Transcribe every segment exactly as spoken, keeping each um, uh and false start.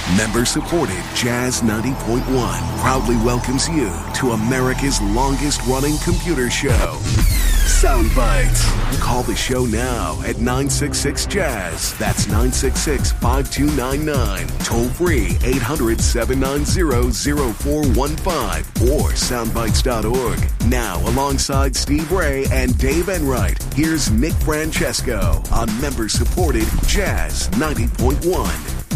Member-supported Jazz ninety point one proudly welcomes you to America's longest-running computer show, Sound Bites. Call the show now at nine six six, Jazz. That's nine six six, five two nine nine. Toll free eight hundred, seven nine zero, zero four one five or soundbites dot org. Now, alongside Steve Ray and Dave Enright, here's Nick Francesco on member-supported Jazz ninety point one.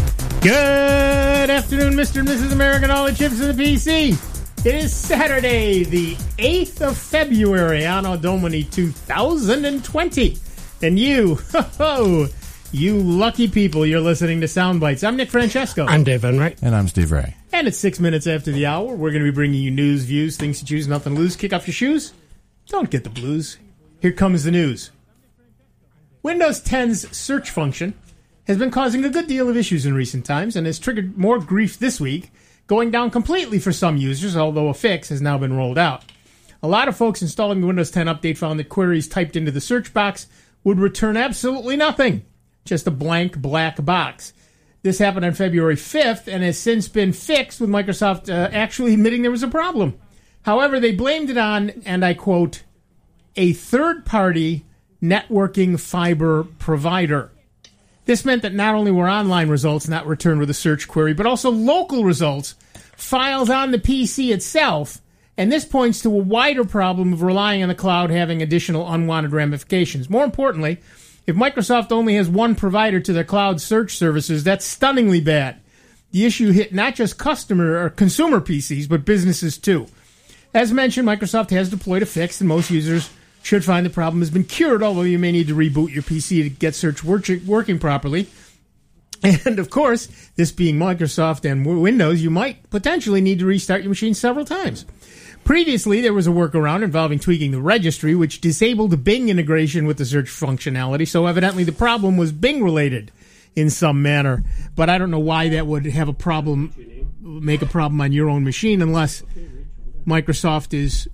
Good afternoon, Mister and Missus American, all the chips in the P C. It is Saturday, the eighth of February, Anno Domini two thousand twenty. And you, ho, ho, you lucky people, you're listening to Sound Bites. I'm Nick Francesco. I'm Dave Enright. And I'm Steve Ray. And it's six minutes after the hour. We're going to be bringing you news, views, things to choose, nothing to lose. Kick off your shoes. Don't get the blues. Here comes the news. Windows ten's search function has been causing a good deal of issues in recent times and has triggered more grief this week, going down completely for some users, although a fix has now been rolled out. A lot of folks installing the Windows ten update found that queries typed into the search box would return absolutely nothing, just a blank black box. This happened on February fifth and has since been fixed, with Microsoft uh, actually admitting there was a problem. However, they blamed it on, and I quote, a third-party networking fiber provider. This meant that not only were online results not returned with a search query, but also local results, files on the P C itself, and this points to a wider problem of relying on the cloud having additional unwanted ramifications. More importantly, if Microsoft only has one provider to their cloud search services, that's stunningly bad. The issue hit not just customer or consumer P Cs, but businesses too. As mentioned, Microsoft has deployed a fix, and most users should find the problem has been cured, although you may need to reboot your P C to get search working properly. And, of course, this being Microsoft and Windows, you might potentially need to restart your machine several times. Previously, there was a workaround involving tweaking the registry, which disabled Bing integration with the search functionality, so evidently the problem was Bing-related in some manner. But I don't know why that would have a problem, make a problem on your own machine, unless Microsoft is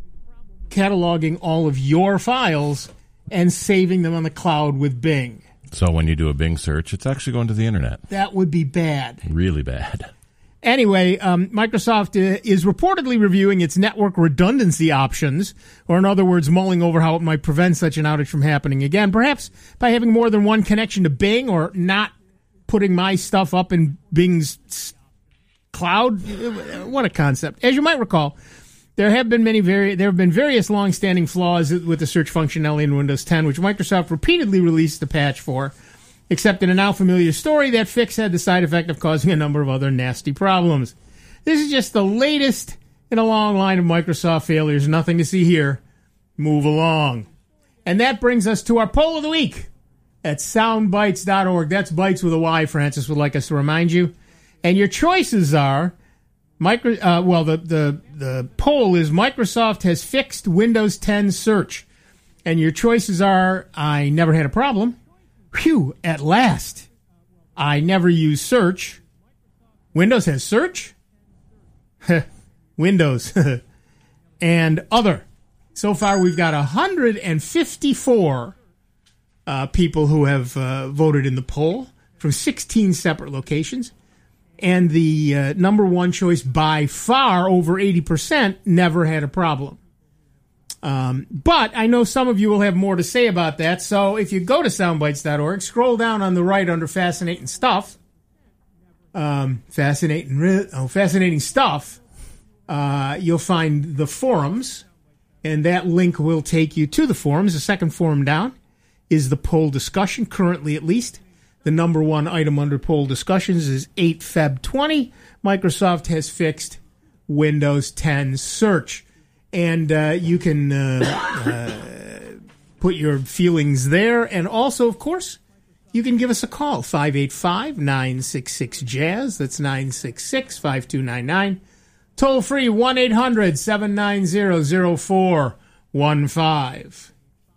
cataloging all of your files and saving them on the cloud with Bing. So when you do a Bing search, it's actually going to the internet. That would be bad. Really bad. Anyway, um, Microsoft uh, is reportedly reviewing its network redundancy options, or in other words, mulling over how it might prevent such an outage from happening again, perhaps by having more than one connection to Bing, or not putting my stuff up in Bing's cloud. What a concept. As you might recall, There have been many vari- there have been various long-standing flaws with the search functionality in Windows ten, which Microsoft repeatedly released the patch for, except in a now familiar story, that fix had the side effect of causing a number of other nasty problems. This is just the latest in a long line of Microsoft failures. Nothing to see here. Move along. And that brings us to our poll of the week at soundbites dot org. That's Bites with a Y, Francis would like us to remind you. And your choices are... Micro, uh, well, the, the, the poll is Microsoft has fixed Windows ten search. And your choices are, I never had a problem. Phew, at last. I never use search. Windows has search? Windows. And other. So far, we've got one hundred fifty-four uh, people who have uh, voted in the poll from sixteen separate locations. And the uh, number one choice by far, over eighty percent, never had a problem. Um, but I know some of you will have more to say about that. So if you go to soundbites dot org, scroll down on the right under Fascinating Stuff. Um, fascinating, oh, fascinating stuff. Uh, you'll find the forums, and that link will take you to the forums. The second forum down is the poll discussion, currently at least. The number one item under poll discussions is eight February twenty. Microsoft has fixed Windows ten search. And uh, you can uh, uh, put your feelings there. And also, of course, you can give us a call, five eight five, nine six six, jazz. That's nine six six, five two nine nine. Toll free, one eight hundred, seven nine zero, zero four one five.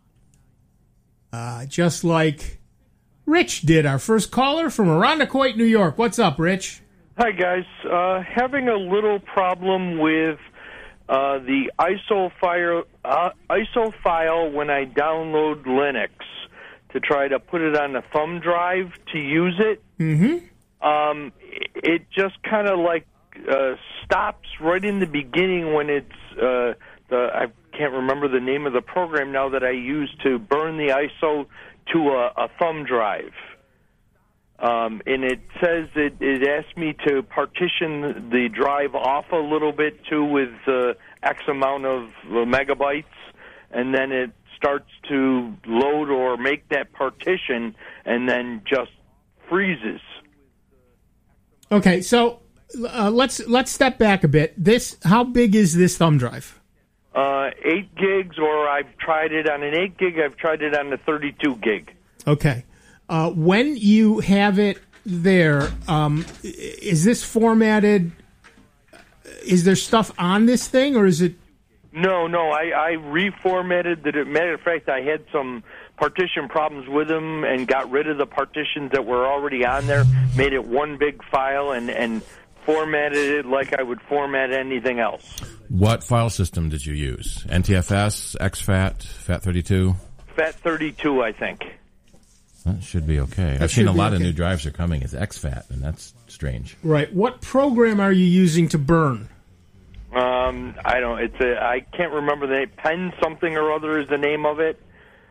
Uh, just like Rich did, our first caller from Irondequoit, New York. What's up, Rich? Hi, guys. Uh, having a little problem with uh, the I S O file, uh, I S O file when I download Linux to try to put it on a thumb drive to use it. Mm-hmm. Um, it just kind of like uh, stops right in the beginning when it's uh, the I can't remember the name of the program now that I use to burn the I S O to a, a thumb drive. Um, and it says it, it asks me to partition the drive off a little bit too with uh, X amount of uh, megabytes, and then it starts to load or make that partition, and then just freezes. Okay, so uh, let's let's step back a bit. This, how big is this thumb drive? Uh, eight gigs, or I've tried it on an eight gig. I've tried it on a thirty-two gig. Okay. Uh, when you have it there, um, is this formatted? Is there stuff on this thing, or is it? No, no. I, I reformatted the. Matter of fact, I had some partition problems with them and got rid of the partitions that were already on there. Made it one big file and and formatted it like I would format anything else. What file system did you use? N T F S, X FAT, FAT thirty-two? FAT thirty-two, I think. That should be okay. That I've seen a lot okay. of new drives are coming as X FAT, and that's strange. Right. What program are you using to burn? Um, I don't. It's a. I can't remember the name. Pen something or other is the name of it.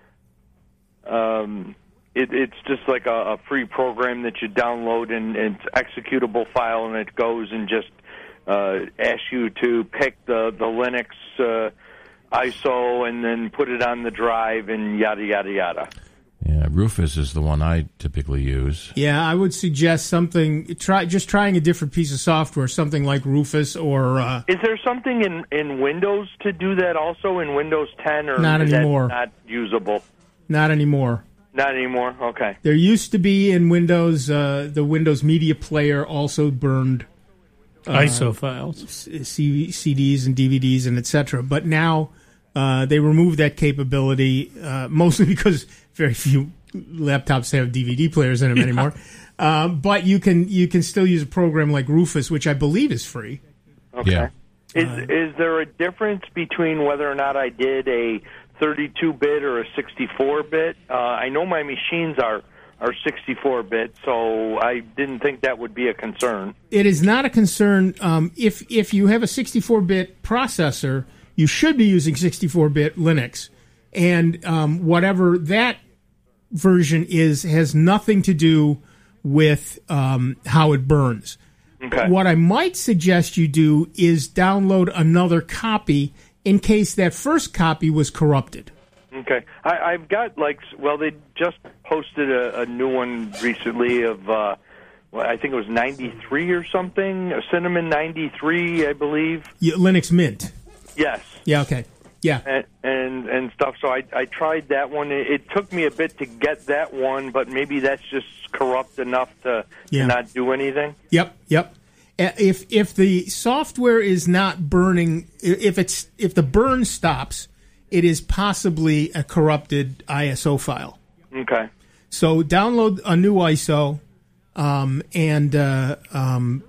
Um, it, it's just like a, a free program that you download, and, and it's executable file, and it goes and just uh, asks you to pick the the Linux uh, I S O and then put it on the drive and yada yada yada. Yeah, Rufus is the one I typically use. Yeah, I would suggest something. Try just trying a different piece of software, something like Rufus or. Uh, is there something in, in Windows to do that also in Windows ten, or not is anymore? That not usable. Not anymore. Not anymore. Okay. There used to be in Windows, uh, the Windows Media Player also burned uh, I S O files, C- CDs and D V Ds and et cetera. But now uh, they removed that capability, uh, mostly because very few laptops have D V D players in them yeah. anymore. Um, but you can you can still use a program like Rufus, which I believe is free. Okay. Yeah. Is Uh, is there a difference between whether or not I did a thirty-two bit or a sixty-four bit? Uh, I know my machines are are sixty-four bit, so I didn't think that would be a concern. It is not a concern. Um, if if you have a sixty-four bit processor, you should be using sixty-four bit Linux, and um, whatever that version is has nothing to do with um, how it burns. Okay. What I might suggest you do is download another copy in case that first copy was corrupted. Okay. I, I've got, like, well, they just posted a, a new one recently of, uh, well, I think it was ninety-three or something, a Cinnamon ninety-three, I believe. Yeah, Linux Mint. Yes. Yeah, okay. Yeah. And, and and stuff. So I I tried that one. It, it took me a bit to get that one, but maybe that's just corrupt enough to, Yeah. to not do anything. Yep, yep. Uh, If if the software is not burning, if it's if the burn stops, it is possibly a corrupted I S O file. Okay. So download a new I S O, um, and uh, um,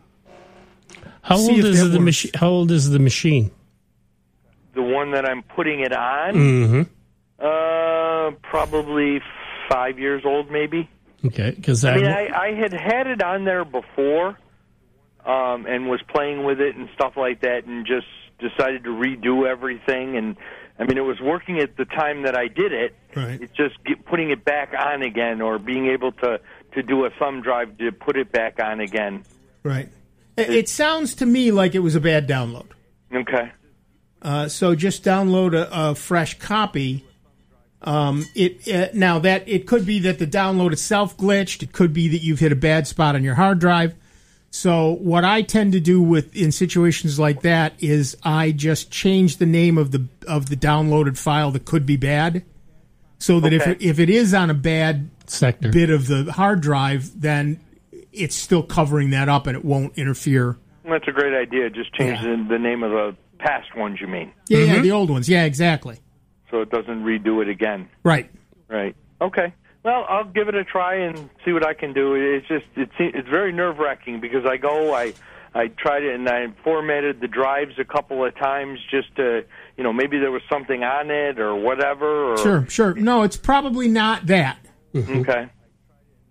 how see old if is that the works. machine? How old is the machine? The one that I'm putting it on, Mm-hmm. uh, probably five years old, maybe. Okay, because I I, mean, I, I had had it on there before, um, and was playing with it and stuff like that, and just decided to redo everything. And I mean, it was working at the time that I did it. Right. It's just get, putting it back on again, or being able to to do a thumb drive to put it back on again. right. It, it sounds to me like it was a bad download. Okay. Uh, so just download a, a fresh copy. Um, it uh, now that it could be that the download itself glitched. It could be that you've hit a bad spot on your hard drive. So what I tend to do with in situations like that is I just change the name of the of the downloaded file that could be bad, so that if Okay. it, if it is on a bad sector. bit of the hard drive, then it's still covering that up and it won't interfere. That's a great idea. Just change Yeah. the, the name of the past ones, you mean, Yeah, yeah, the old ones. Yeah, exactly. so it doesn't redo it again. Right. Right. Okay. Well, I'll give it a try and see what I can do. It's just it's it's very nerve wracking because I go I I tried it and I formatted the drives a couple of times just to you know maybe there was something on it or whatever. Or, Sure, sure. No, it's probably not that. Okay.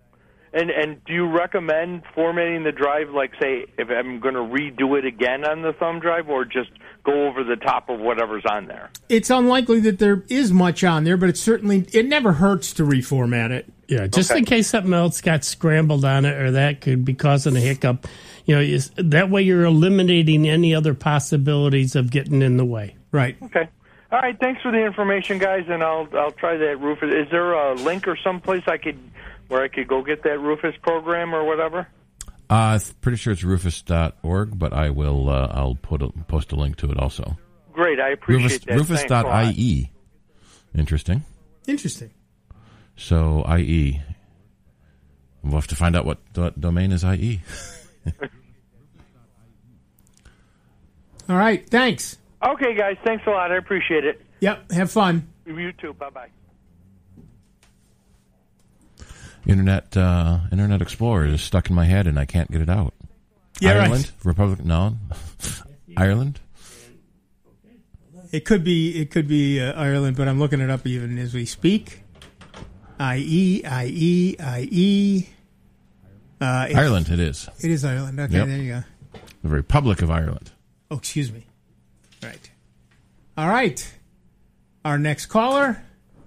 And and do you recommend formatting the drive, like, say, if I'm going to redo it again on the thumb drive, or just go over the top of whatever's on there? It's unlikely that there is much on there, but it certainly it never hurts to reformat it. Yeah, just Okay. in case something else got scrambled on it, or that could be causing a hiccup. You know, is, that way you're eliminating any other possibilities of getting in the way. Right. Okay. All right. Thanks for the information, guys, and I'll I'll try that Rufus. Is there a link or someplace I could where I could go get that Rufus program or whatever? Uh, I'm pretty sure it's rufus dot org, but I will. Uh, I'll put a, post a link to it also. Great. I appreciate Rufus, that. rufus Thanks a dot lot. I E. Interesting. Interesting. So I E. We'll have to find out what do- domain is I E. All right. Thanks. Okay, guys. Thanks a lot. I appreciate it. Yep. Have fun. You too. Bye bye. Internet uh, Internet Explorer is stuck in my head and I can't get it out. Yeah, right. Ireland, Republic, no, Ireland. It could be it could be uh, Ireland, but I'm looking it up even as we speak. I E I E I E. Uh, it- Ireland, it is. It is Ireland. Okay, Yep. there you go. The Republic of Ireland. Oh, excuse me. Right. All right. Our next caller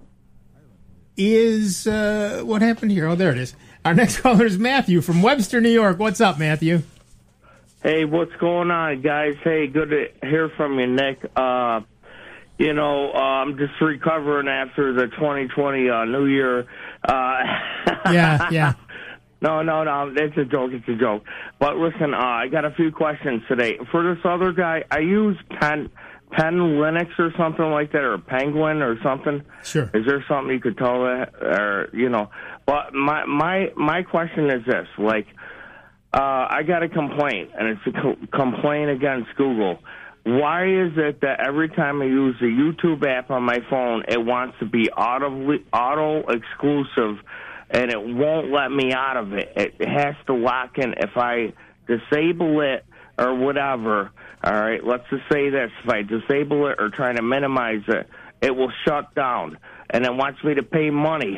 is uh, what happened here? Oh, there it is. Our next caller is Matthew from Webster, New York. What's up, Matthew? Hey, what's going on, guys? Hey, good to hear from you, Nick. Uh, you know, uh, I'm just recovering after the twenty twenty uh, New Year. Uh, Yeah, yeah. No, no, no, it's a joke, it's a joke. But listen, uh, I got a few questions today. For this other guy, I use Pen, Pen Linux or something like that, or Penguin or something. Sure. Is there something you could tell that, or, you know? But my, my, my question is this, like, Uh, I got a complaint, and it's a co- complaint against Google. Why is it that every time I use the YouTube app on my phone, it wants to be auto, auto exclusive, and it won't let me out of it? It has to lock in. If I disable it or whatever, all right, let's just say this. If I disable it or try to minimize it, it will shut down, and it wants me to pay money.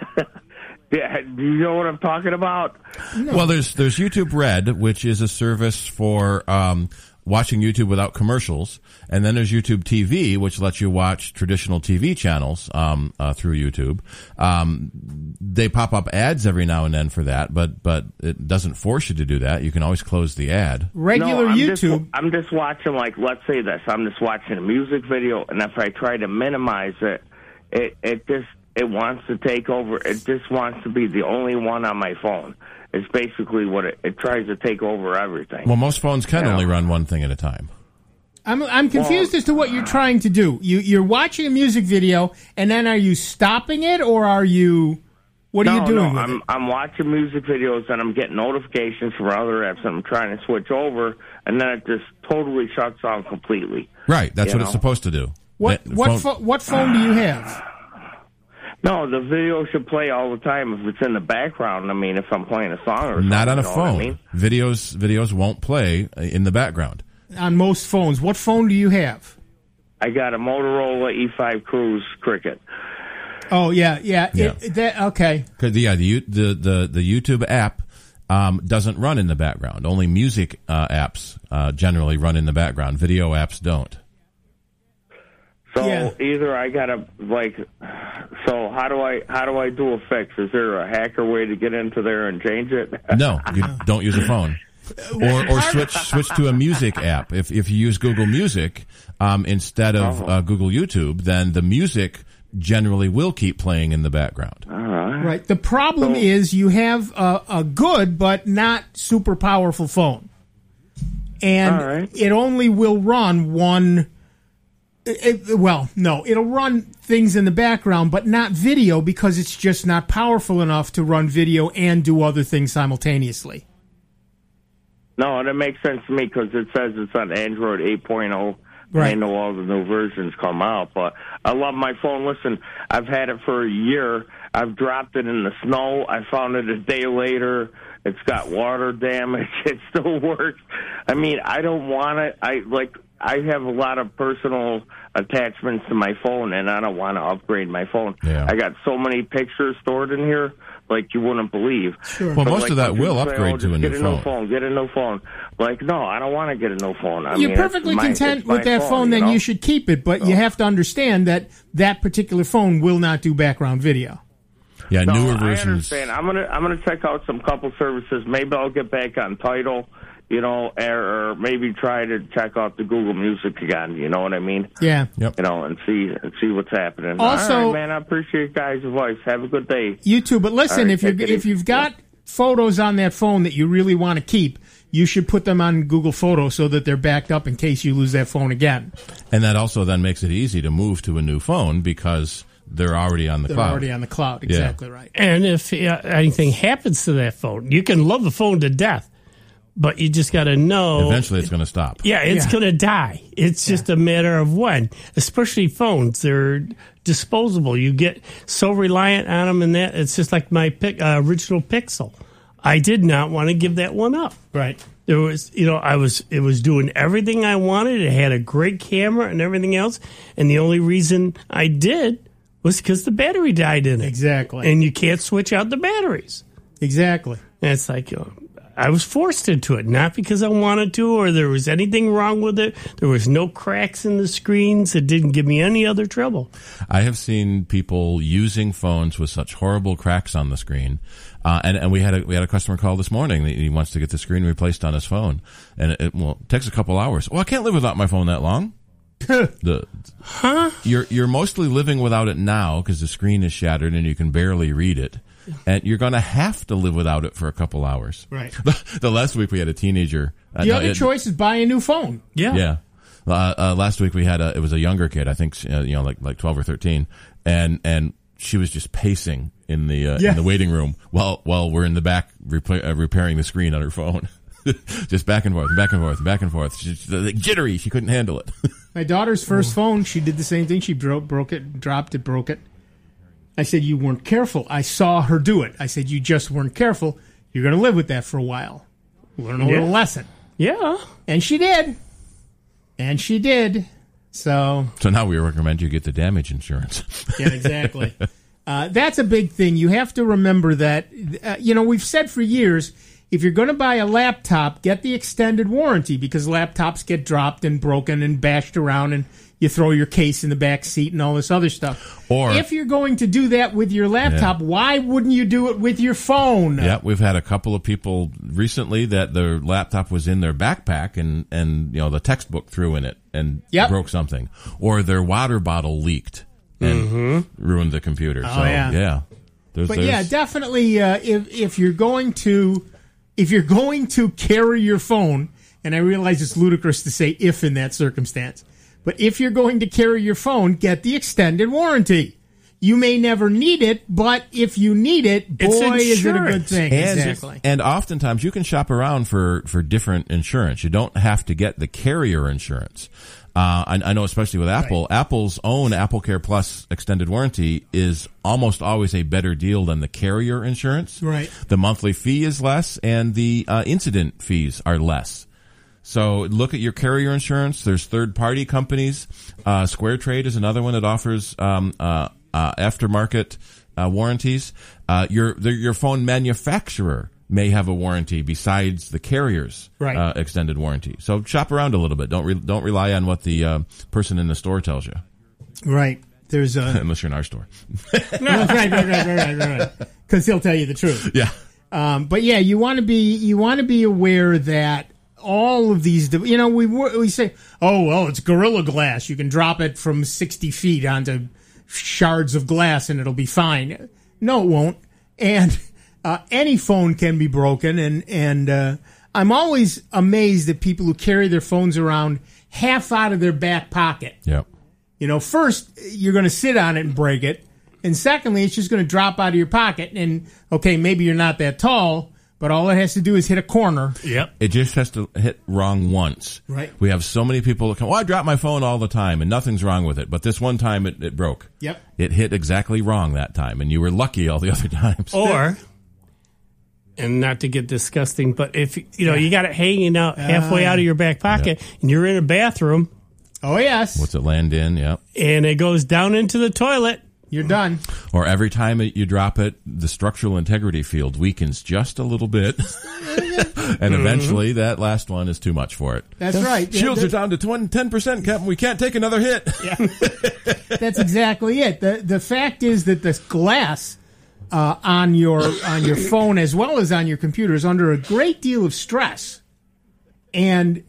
Yeah, do you know what I'm talking about? Well, there's there's YouTube Red, which is a service for um, watching YouTube without commercials, and then there's YouTube T V, which lets you watch traditional T V channels um, uh, through YouTube. Um, they pop up ads every now and then for that, but but it doesn't force you to do that. You can always close the ad. Regular no, I'm YouTube. Just, I'm just watching, like, let's say this. I'm just watching a music video, and if I try to minimize it, it, it just... It wants to take over. It just wants to be the only one on my phone. It's basically what it, it tries to take over everything. Well, most phones can Yeah. only run one thing at a time. I'm I'm confused Well- as to what you're trying to do. You you're watching a music video, and then are you stopping it, or are you? What are no, you doing no, with I'm it? I'm watching music videos and I'm getting notifications from other apps, and I'm trying to switch over, and then it just totally shuts down completely. Right, that's You what know? it's supposed to do. What The what phone- pho- what phone do you have? No, the video should play all the time if it's in the background. I mean, if I'm playing a song or something. Not on a you know what I phone. mean? Videos videos won't play in the background. On most phones, what phone do you have? I got a Motorola E five Cruise Cricket. Oh yeah, yeah. Yeah. It, that, okay. 'Cause, yeah, the you- the the the YouTube app um, doesn't run in the background. Only music uh, apps uh, generally run in the background. Video apps don't. So Yeah. either I gotta like, so how do I how do I do a fix? Is there a hacker way to get into there and change it? No, you don't use a phone. Or or switch switch to a music app. If if you use Google Music um, instead of uh, Google YouTube, then the music generally will keep playing in the background. Right. The problem is you have a, a good but not super powerful phone, and All right. it only will run one. It, it- well, no, it'll run things in the background, but not video because it's just not powerful enough to run video and do other things simultaneously. No, that makes sense to me because it says it's on Android eight point oh. Right. I know all the new versions come out, but I love my phone. Listen, I've had it for a year. I've dropped it in the snow. I found it a day later. It's got water damage. It still works. I mean, I don't want it. I like. I have a lot of personal attachments to my phone, and I don't want to upgrade my phone. Yeah. I got so many pictures stored in here like you wouldn't believe. Sure. Well, But, most like, of that when will people say, upgrade oh, to a just new get a phone. new phone. Get a new phone. Like, no, I don't want to get a new phone. I You're mean, perfectly it's my- content it's my with that phone, you then know? you should keep it. But you have to understand that that particular phone will not do background video. Yeah, No, newer I versions. understand. I'm gonna I'm gonna check out some couple services. Maybe I'll get back on Tidal, you know, or, or maybe try to check out the Google Music again. You know what I mean? Yeah. Yep. You know, and see and see what's happening. Also- All right, man, I appreciate guys' advice. Have a good day. You too. But listen, All right, if you take it if easy. you've got photos on that phone that you really want to keep, you should put them on Google Photos so that they're backed up in case you lose that phone again. And that also then makes it easy to move to a new phone because they're already on the They're cloud. already on the cloud. Exactly right. And if uh, anything happens to that phone, you can love the phone to death, but you just got to know. Eventually, it's going to stop. Yeah, it's Yeah. going to die. It's just a matter of when. Especially phones, they're disposable. You get so reliant on them, and that it's just like my pic, uh, original Pixel. I did not want to give that one up. Right. There was, you know, I was, it was doing everything I wanted. It had a great camera and everything else, and the only reason I did was because the battery died in it. Exactly. And you can't switch out the batteries. Exactly. And it's like, you know, I was forced into it, not because I wanted to or there was anything wrong with it. There was no cracks in the screens. It didn't give me any other trouble. I have seen people using phones with such horrible cracks on the screen, uh, and and we had a we had a customer call this morning. That he wants to get the screen replaced on his phone, and it, it well it takes a couple hours. Well, I can't live without my phone that long. the Huh? you're you're mostly living without it now because the screen is shattered and you can barely read it, and you're going to have to live without it for a couple hours. Right. The, the last week we had a teenager. Uh, The no, other it- choice is buy a new phone. Yeah. Yeah. Uh, uh, last week we had a, it was a younger kid, I think, uh, you know, like, like twelve or thirteen. And, and she was just pacing in the, uh, Yeah. in the waiting room while, while we're in the back repa- uh, repairing the screen on her phone. Just back and forth, back and forth, back and forth. She's like, jittery. She couldn't handle it. My daughter's first phone, she did the same thing. She broke, broke it, dropped it, broke it. I said, you weren't careful. I saw her do it. I said, you just weren't careful. You're going to live with that for a while. Learn a Yeah. little lesson. Yeah. And she did. And she did. So, So now we recommend you get the damage insurance. yeah, exactly. uh, that's a big thing. You have to remember that, uh, you know, we've said for years, if you're going to buy a laptop, get the extended warranty because laptops get dropped and broken and bashed around and you throw your case in the back seat and all this other stuff. Or- if you're going to do that with your laptop, why wouldn't you do it with your phone? Yeah, we've had a couple of people recently that their laptop was in their backpack and, and you know, the textbook threw in it and Yep. broke something. Or their water bottle leaked and ruined the computer. Oh, so, yeah. yeah. There's, But there's, yeah, definitely. Uh, if if you're going to if you're going to carry your phone, and I realize it's ludicrous to say if in that circumstance, but if you're going to carry your phone, get the extended warranty. You may never need it, but if you need it, boy, It's is it a good insurance. thing. And, Exactly. and oftentimes you can shop around for, for different insurance. You don't have to get the carrier insurance. Uh, I, I know especially with Apple, Apple's own Apple Care Plus extended warranty is almost always a better deal than the carrier insurance. Right. The monthly fee is less and the uh, incident fees are less. So look at your carrier insurance. There's third party companies. Uh, Square Trade is another one that offers, um, uh, uh, aftermarket, uh, warranties. Uh, your, the, your phone manufacturer may have a warranty besides the carrier's Right. uh, extended warranty. So shop around a little bit. Don't re- don't rely on what the uh, person in the store tells you, Right. There's a unless you're in our store. right, right, right, right, right, right, right. Because he'll tell you the truth. Yeah. Um, but yeah, you want to be you want to be aware that all of these, you know, we we say, oh well, it's Gorilla Glass. You can drop it from sixty feet onto shards of glass and it'll be fine. No, it won't. And uh, any phone can be broken. And and uh, I'm always amazed at people who carry their phones around half out of their back pocket. Yep. You know, first, you're going to sit on it and break it. And secondly, it's just going to drop out of your pocket. And, okay, maybe you're not that tall, but all it has to do is hit a corner. Yep. It just has to hit wrong once. Right. We have so many people that come, well, I drop my phone all the time and nothing's wrong with it. But this one time it, it broke. Yep. It hit exactly wrong that time. And you were lucky all the other times. Or, and not to get disgusting, but if, you know, you got it hanging out halfway out of your back pocket and you're in a bathroom Oh, yes. What's it land in? Yep. and it goes down into the toilet, You're done. Or every time you drop it, the structural integrity field weakens just a little bit. And eventually that last one is too much for it. That's right. Shields Yeah, are down to ten percent, Captain. We can't take another hit. Yeah. That's exactly it. The the fact is that the glass uh, on your on your phone as well as on your computer is under a great deal of stress. And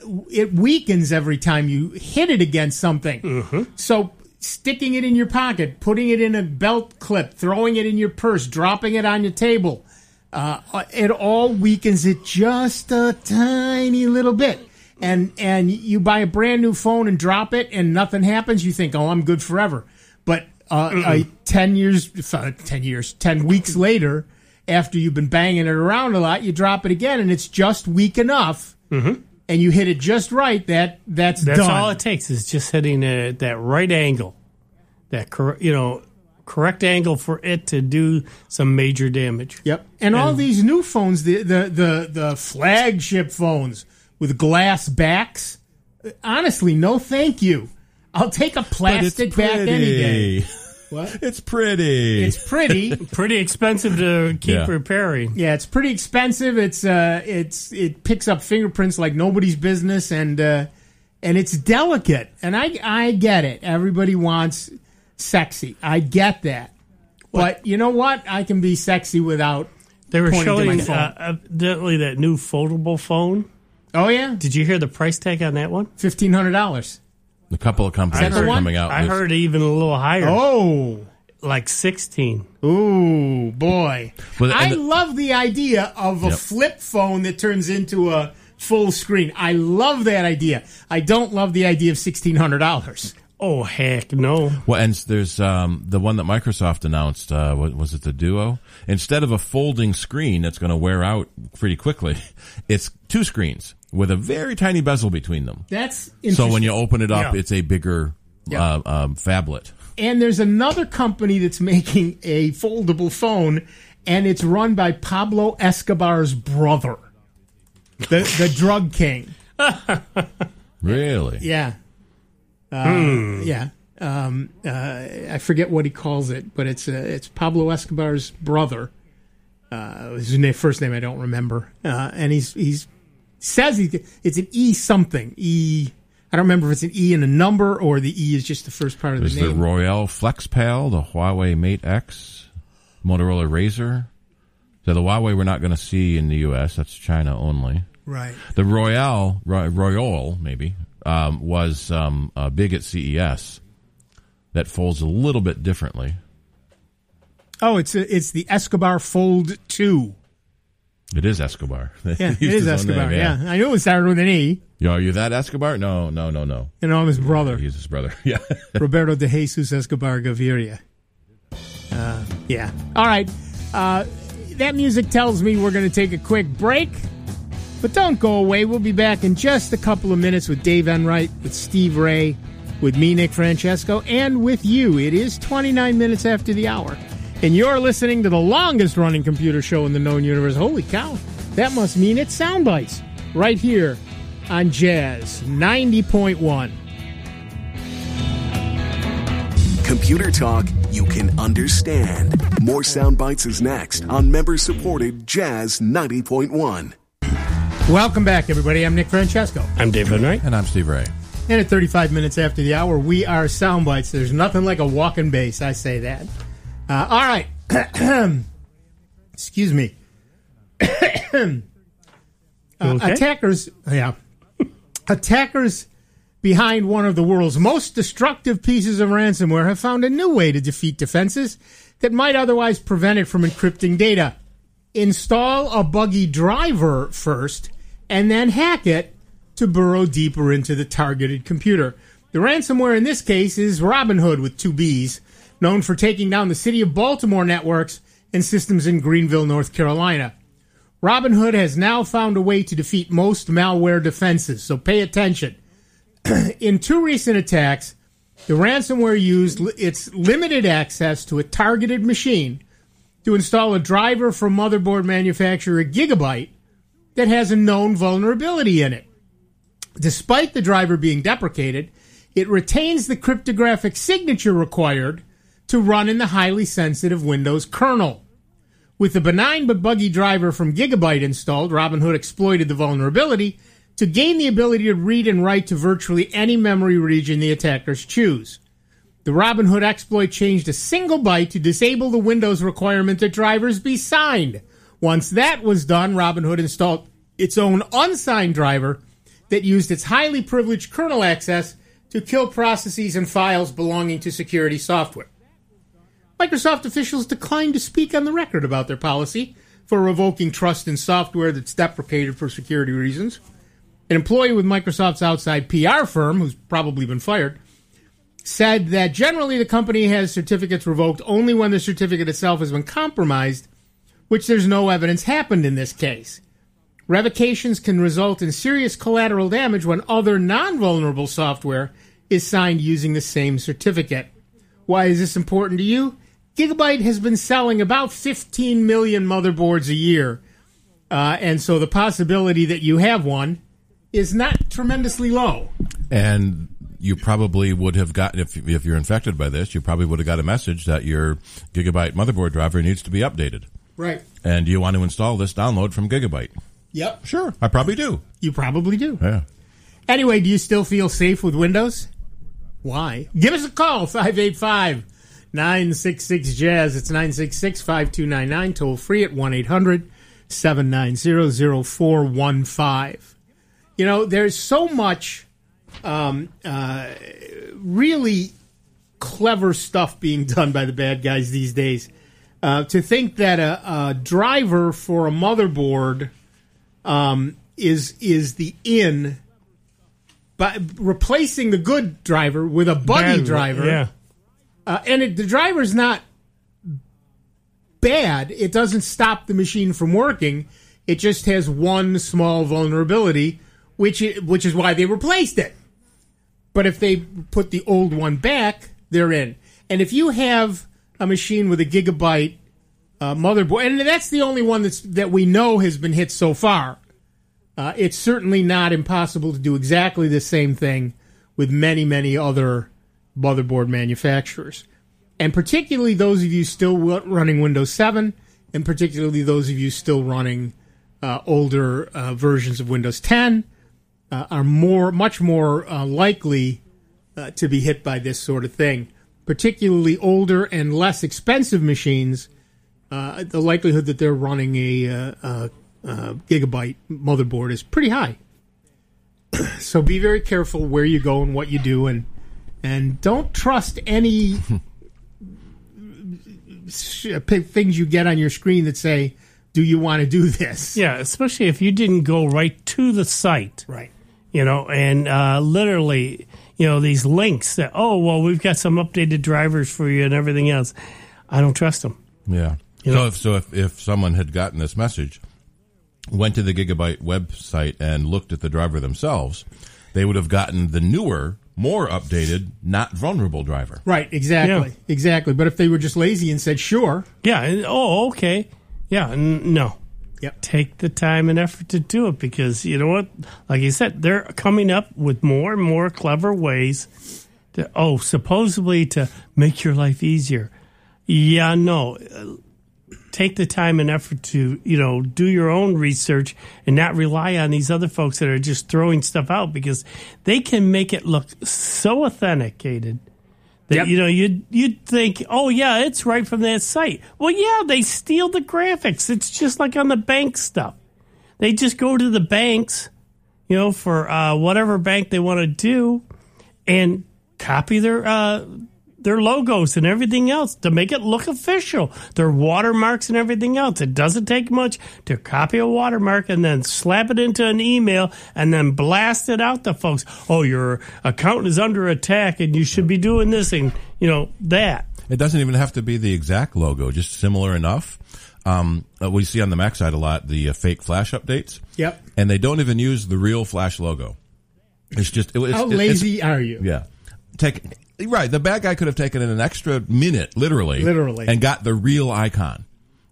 it weakens every time you hit it against something. Mm-hmm. So sticking it in your pocket, putting it in a belt clip, throwing it in your purse, dropping it on your table, uh, it all weakens it just a tiny little bit. And and you buy a brand new phone and drop it and nothing happens, you think, oh, I'm good forever. But uh, uh, ten years, uh, ten years, ten weeks later, after you've been banging it around a lot, you drop it again and it's just weak enough. Mm-hmm. And you hit it just right, that that's, that's done. all it takes is just hitting a, that right angle, that cor- you know correct angle for it to do some major damage. Yep. And, and all these new phones, the, the the the flagship phones with glass backs, honestly, no thank you. I'll take a plastic back any day. What? It's pretty. It's pretty. Pretty expensive to keep Yeah. repairing. Yeah, it's pretty expensive. It's uh, it's it picks up fingerprints like nobody's business, and uh, and it's delicate. And I I get it. Everybody wants sexy. I get that. But you know what? I can be sexy without. They were pointing to my showing phone. uh, evidently that new foldable phone. Oh yeah, Did you hear the price tag on that one? fifteen hundred dollars. A couple of companies Is that the are one? coming out I with. heard even a little higher, Oh. like sixteen. Ooh, boy. Well, and I the- love the idea of a Yep. flip phone that turns into a full screen. I love that idea. I don't love the idea of sixteen hundred dollars. Oh heck no! Well, and there's um, the one that Microsoft announced. Uh, what was it? The Duo. Instead of a folding screen that's going to wear out pretty quickly, it's two screens with a very tiny bezel between them. That's So interesting. when you open it up, Yeah. it's a bigger Yeah. uh, um, phablet. And there's another company that's making a foldable phone, and it's run by Pablo Escobar's brother, the the drug king. Really? Yeah. Uh, Yeah. Um, uh, I forget what he calls it, but it's uh, it's Pablo Escobar's brother. Uh, his name, first name I don't remember. Uh, and he's he's says he it's an E something. E I don't remember if it's an E and a number or the E is just the first part of There's the the name. Royale FlexPal, the Huawei Mate X, Motorola Razr. So the Huawei we're not going to see in the U S. That's China only. Right. The Royale, Roy- Royale maybe, um, was um, uh, big at C E S. That folds a little bit differently. Oh, it's a, it's the Escobar Fold two. It is Escobar. Yeah, it Used is his own Escobar. name, yeah. I knew it started with an E. Yo, are you that Escobar? No, no, no, no. You know, I'm his brother, He's his brother. Yeah. Roberto de Jesus Escobar Gaviria. Uh, yeah. All right. Uh, that music tells me we're going to take a quick break. But don't go away. We'll be back in just a couple of minutes with Dave Enright, with Steve Ray, with me, Nick Francesco, and with you. It is twenty-nine minutes after the hour. And you're listening to the longest-running computer show in the known universe. Holy cow. That must mean it's Soundbites. Right here on Jazz ninety point one. Computer talk you can understand. More Sound Bites is next on member-supported Jazz ninety point one. Welcome back, everybody. I'm Nick Francesco. I'm Dave Enright. And I'm Steve Ray. And at thirty-five minutes after the hour, we are Soundbites. There's nothing like a walking bass. I say that. Uh, all right. Excuse me. uh, Okay. Attackers, yeah. Attackers behind one of the world's most destructive pieces of ransomware have found a new way to defeat defenses that might otherwise prevent it from encrypting data. Install a buggy driver first, and then hack it to burrow deeper into the targeted computer. The ransomware in this case is Robinhood with two B's, known for taking down the city of Baltimore networks and systems in Greenville, North Carolina. Robinhood has now found a way to defeat most malware defenses, so pay attention. In two recent attacks, the ransomware used its limited access to a targeted machine to install a driver from motherboard manufacturer Gigabyte that has a known vulnerability in it. Despite the driver being deprecated, it retains the cryptographic signature required to run in the highly sensitive Windows kernel. With the benign but buggy driver from Gigabyte installed, Robinhood exploited the vulnerability to gain the ability to read and write to virtually any memory region the attackers choose. The Robinhood exploit changed a single byte to disable the Windows requirement that drivers be signed. Once that was done, Robinhood installed its own unsigned driver that used its highly privileged kernel access to kill processes and files belonging to security software. Microsoft officials declined to speak on the record about their policy for revoking trust in software that's deprecated for security reasons. An employee with Microsoft's outside P R firm, who's probably been fired, said that generally the company has certificates revoked only when the certificate itself has been compromised, which there's no evidence happened in this case. Revocations can result in serious collateral damage when other non-vulnerable software is signed using the same certificate. Why is this important to you? Gigabyte has been selling about fifteen million motherboards a year, uh, and so the possibility that you have one is not tremendously low. And you probably would have gotten, if if you're infected by this, you probably would have got a message that your Gigabyte motherboard driver needs to be updated. Right. And do you want to install this download from Gigabyte? Yep. Sure, I probably do. You probably do. Yeah. Anyway, do you still feel safe with Windows? Why? Give us a call, five eight five, nine six six, jazz. It's nine six six, five two nine nine, toll free at one eight hundred, seven nine zero, zero four one five. You know, there's so much um, uh, really clever stuff being done by the bad guys these days. Uh, to think that a, a driver for a motherboard um, is is the in, by replacing the good driver with a buggy Bad, driver, yeah. uh, and it, the driver's not bad. It doesn't stop the machine from working. It just has one small vulnerability, which is, which is why they replaced it. But if they put the old one back, they're in. And if you have a machine with a Gigabyte uh, motherboard, and that's the only one that's that we know has been hit so far, uh, it's certainly not impossible to do exactly the same thing with many, many other motherboard manufacturers. And particularly those of you still running Windows seven, and particularly those of you still running uh, older uh, versions of Windows ten, uh, are more, much more uh, likely uh, to be hit by this sort of thing. Particularly older and less expensive machines, uh, the likelihood that they're running a, uh, uh, uh, Gigabyte motherboard is pretty high. So be very careful where you go and what you do, and and don't trust any things you get on your screen that say, do you want to do this? Yeah, especially if you didn't go right to the site. Right. You know, and uh, literally, you know, these links that, oh, well, we've got some updated drivers for you and everything else. I don't trust them. Yeah. You so know? if so if, if someone had gotten this message, went to the Gigabyte website and looked at the driver themselves, they would have gotten the newer, more updated, not vulnerable driver. Right, exactly. Yeah. Exactly. But if they were just lazy and said, sure. Yeah. And, oh, okay. Yeah. N- no. Yep. Take the time and effort to do it, because you know what? Like you said, they're coming up with more and more clever ways to, oh, supposedly to make your life easier. Yeah, no. Take the time and effort to, you know, do your own research and not rely on these other folks that are just throwing stuff out, because they can make it look so authenticated that, Yep. you know, you'd, you'd think, oh, yeah, it's right from that site. Well, yeah, they steal the graphics. It's just like on the bank stuff. They just go to the banks, you know, for uh, whatever bank they want to do, and copy their uh, their logos and everything else to make it look official. Their watermarks and everything else. It doesn't take much to copy a watermark and then slap it into an email and then blast it out to folks. Oh, your account is under attack and you should be doing this and, you know, that. It doesn't even have to be the exact logo, just similar enough. Um, we see on the Mac side a lot the uh, fake Flash updates. Yep. And they don't even use the real Flash logo. It's just... It, it's, How it's, lazy it's, are you? Yeah. Take... Right, the bad guy could have taken in an extra minute, literally, Literally. and got the real icon.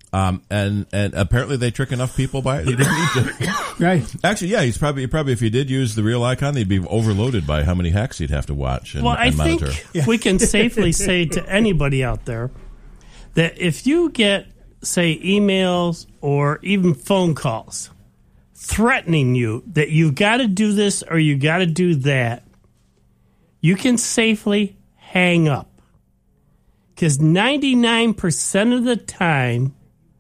Um, and, and apparently they trick enough people by it. He didn't need to. Right. Actually, yeah, he's probably, probably if he did use the real icon, they'd be overloaded by how many hacks he'd have to watch and, well, I and monitor. think we can safely say to anybody out there that if you get, say, emails or even phone calls threatening you that you got to do this or you got to do that, you can safely hang up. Because ninety-nine percent of the time,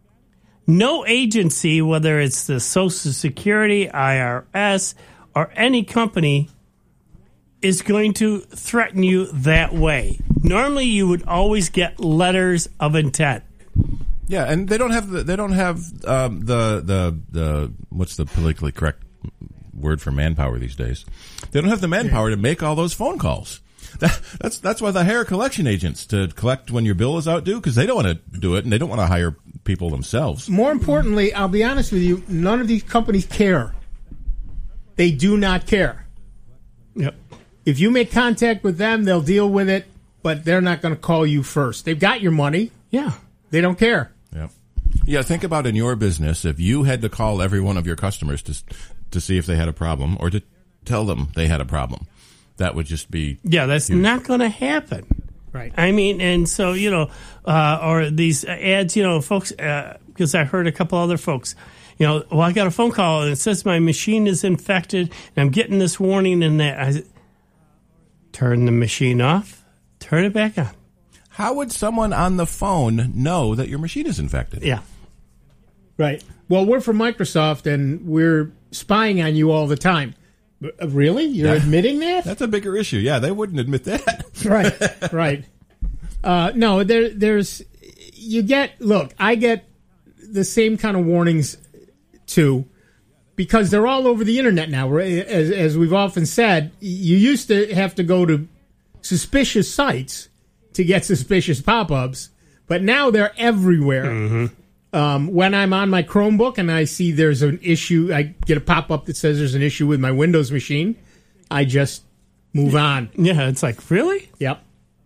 no agency, whether it's the Social Security, I R S, or any company, is going to threaten you that way. Normally, you would always get letters of intent. Yeah, and they don't have the, they don't have um, the the the what's the politically correct word for manpower these days? They don't have the manpower to make all those phone calls. That, that's that's why they hire collection agents to collect when your bill is out due, because they don't want to do it and they don't want to hire people themselves. More importantly, I'll be honest with you, none of these companies care. They do not care. Yep. If you make contact with them, they'll deal with it, but they're not going to call you first. They've got your money. Yeah. They don't care. Yeah. Yeah, think about in your business, if you had to call every one of your customers to to see if they had a problem or to tell them they had a problem. That would just be... Yeah, that's huge. not going to happen. Right. I mean, and so, you know, uh, or these ads, you know, folks, because uh, I heard a couple other folks, you know, well, I got a phone call and it says my machine is infected and I'm getting this warning and that. I said, turn the machine off, turn it back on. How would someone on the phone know that your machine is infected? Yeah. Right. Well, we're from Microsoft and we're spying on you all the time. Really? You're Yeah. admitting that? That's a bigger issue. Yeah, they wouldn't admit that. Right, right. Uh, no, there, there's, you get, look, I get the same kind of warnings too, because they're all over the internet now. Right? As, as we've often said, you used to have to go to suspicious sites to get suspicious pop-ups, but now they're everywhere. Mm-hmm. Um, when I'm on my Chromebook and I see there's an issue, I get a pop-up that says there's an issue with my Windows machine, I just move on. Yeah, it's like, really? Yep.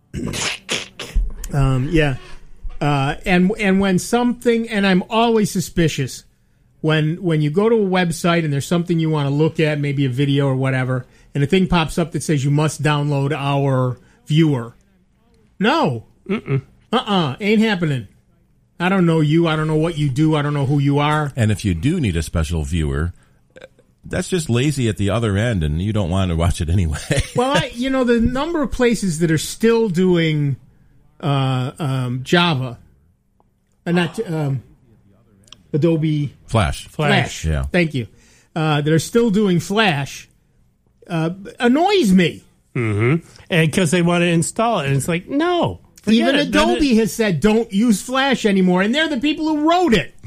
um, yeah. Uh, and and when something, and I'm always suspicious, when when you go to a website and there's something you want to look at, maybe a video or whatever, and a thing pops up that says you must download our viewer. No. Mm-mm. Uh-uh. Ain't happening. I don't know you. I don't know what you do. I don't know who you are. And if you do need a special viewer, that's just lazy at the other end, and you don't want to watch it anyway. Well, I, you know, the number of places that are still doing uh, um, Java, uh, not um, Adobe Flash. Flash. Flash. Yeah. Thank you. Uh, that are still doing Flash uh, annoys me. Mm-hmm. And because they want to install it. And it's like, no. Even it. Adobe it, has said don't use Flash anymore, and they're the people who wrote it.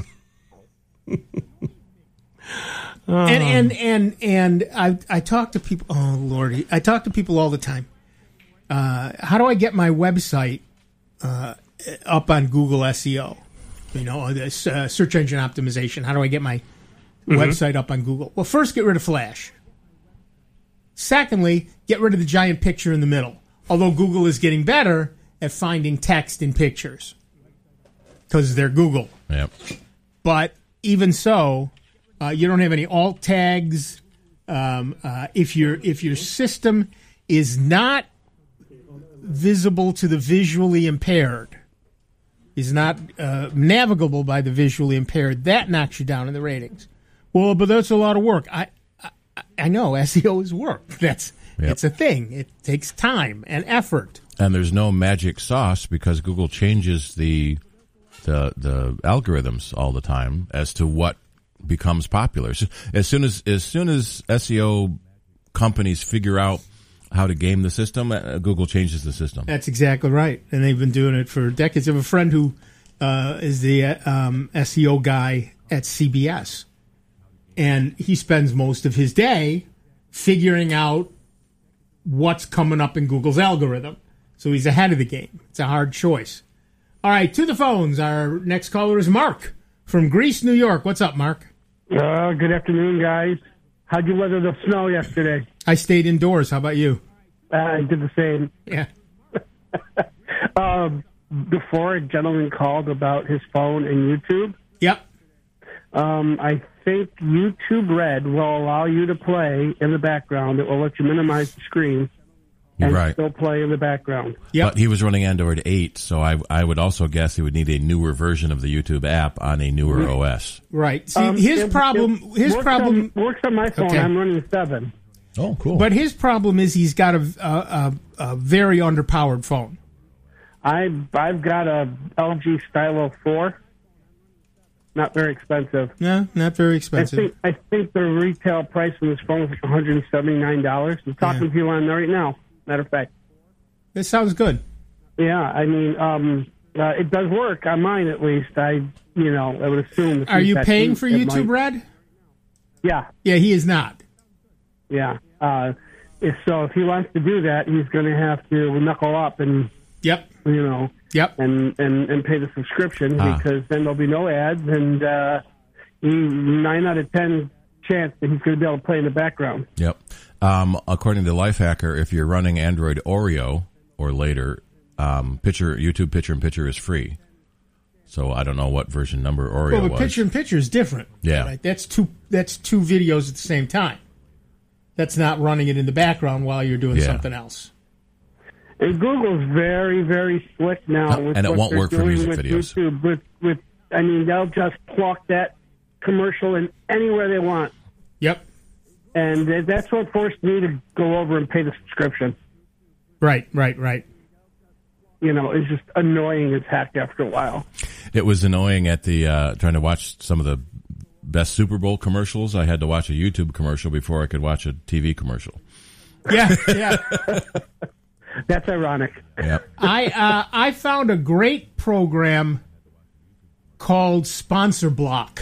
oh. And and and and I I talk to people. Oh Lordy, I talk to people all the time. Uh, how do I get my website uh, up on Google S E O? You know, this uh, search engine optimization. How do I get my mm-hmm. website up on Google? Well, first get rid of Flash. Secondly, get rid of the giant picture in the middle. Although Google is getting better at finding text in pictures because they're Google. Yep. But even so, uh, you don't have any alt tags. Um, uh, if your if your system is not visible to the visually impaired, is not uh, navigable by the visually impaired, that knocks you down in the ratings. Well, but that's a lot of work. I I, I know S E O is work. That's Yep. It's a thing. It takes time and effort. And there's no magic sauce because Google changes the the the algorithms all the time as to what becomes popular. So as soon as as soon as S E O companies figure out how to game the system, uh, Google changes the system. That's exactly right, and they've been doing it for decades. I have a friend who uh, is the um, S E O guy at C B S, and he spends most of his day figuring out what's coming up in Google's algorithm. So he's ahead of the game. It's a hard choice. All right, to the phones. Our next caller is Mark from Greece, New York. What's up, Mark? Uh, good afternoon, guys. How'd you weather the snow yesterday? I stayed indoors. How about you? Uh, I did the same. Yeah. um, before a gentleman called about his phone and YouTube. Yep. Um, I think YouTube Red will allow you to play in the background. It will let you minimize the screen and Right. still play in the background. Yep. But he was running Android eight, so I I would also guess he would need a newer version of the YouTube app on a newer O S. Right. See, Um, his it- problem. it His works problem. on, works on my phone. Okay. I'm running seven. Oh, cool. But his problem is he's got a a, a, a very underpowered phone. I I've got a L G Stylo four. Not very expensive. No, not very I expensive. think I think the retail price of this phone is one hundred seventy-nine dollars. I'm talking Yeah. to you on there right now. Matter of fact. This sounds good. Yeah, I mean, um, uh, it does work on mine at least. I, you know, I would assume. Are you that paying it for might- YouTube Red? Yeah, Yeah, he is not. yeah. Uh, if so, if he wants to do that, he's going to have to knuckle up and, Yep. you know, Yep. and, and, and pay the subscription Ah. because then there'll be no ads and uh, he, nine out of ten chance that he's going to be able to play in the background. Yep. Um, according to Lifehacker, if you're running Android Oreo or later, um, picture YouTube Picture in Picture is free. So I don't know what version number Oreo Well, but was. picture in picture is different. Yeah. Right? That's two. That's two videos at the same time. That's not running it in the background while you're doing Yeah. something else. And Google's very, very slick now. Uh, with and it what won't they're work for doing music with videos. YouTube, with, with, I mean, they'll just pluck that commercial in anywhere they want. Yep. And th- that's what forced me to go over and pay the subscription. Right. Right. Right. You know, it's just annoying as heck after a while. It was annoying at the uh, trying to watch some of the best Super Bowl commercials. I had to watch a YouTube commercial before I could watch a T V commercial. Yeah. Yeah. That's ironic. Yep. I uh, I found a great program called Sponsor Block,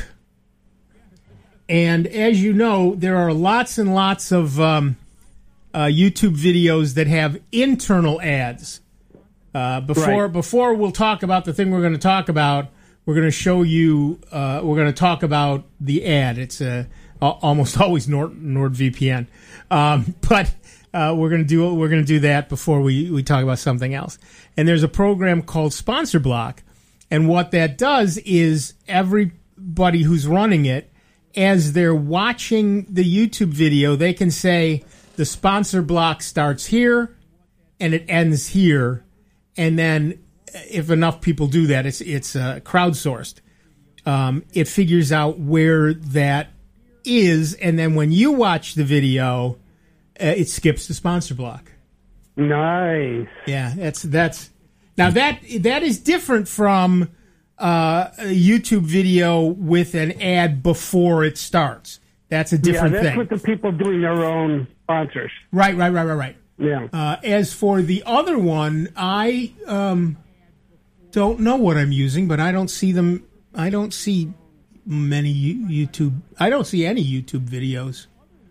and as you know, there are lots and lots of um, uh, YouTube videos that have internal ads. Uh, before Right. before we'll talk about the thing we're going to talk about, we're going to show you. Uh, we're going to talk about the ad. It's uh, al- almost always Nord NordVPN, um, but. Uh, we're gonna do we're gonna do that before we, we talk about something else. And there's a program called Sponsor Block, and what that does is everybody who's running it, as they're watching the YouTube video, they can say the sponsor block starts here and it ends here, and then if enough people do that, it's it's uh, crowdsourced. Um, it figures out where that is, and then when you watch the video. Uh, it skips the sponsor block. Nice. Yeah, that's that's now that that is different from uh, a YouTube video with an ad before it starts. That's a different yeah, that's thing. with the people doing their own sponsors. Right, right, right, right, right. Yeah. Uh, as for the other one, I um, don't know what I'm using, but I don't see them. I don't see many U- YouTube. I don't see any YouTube videos.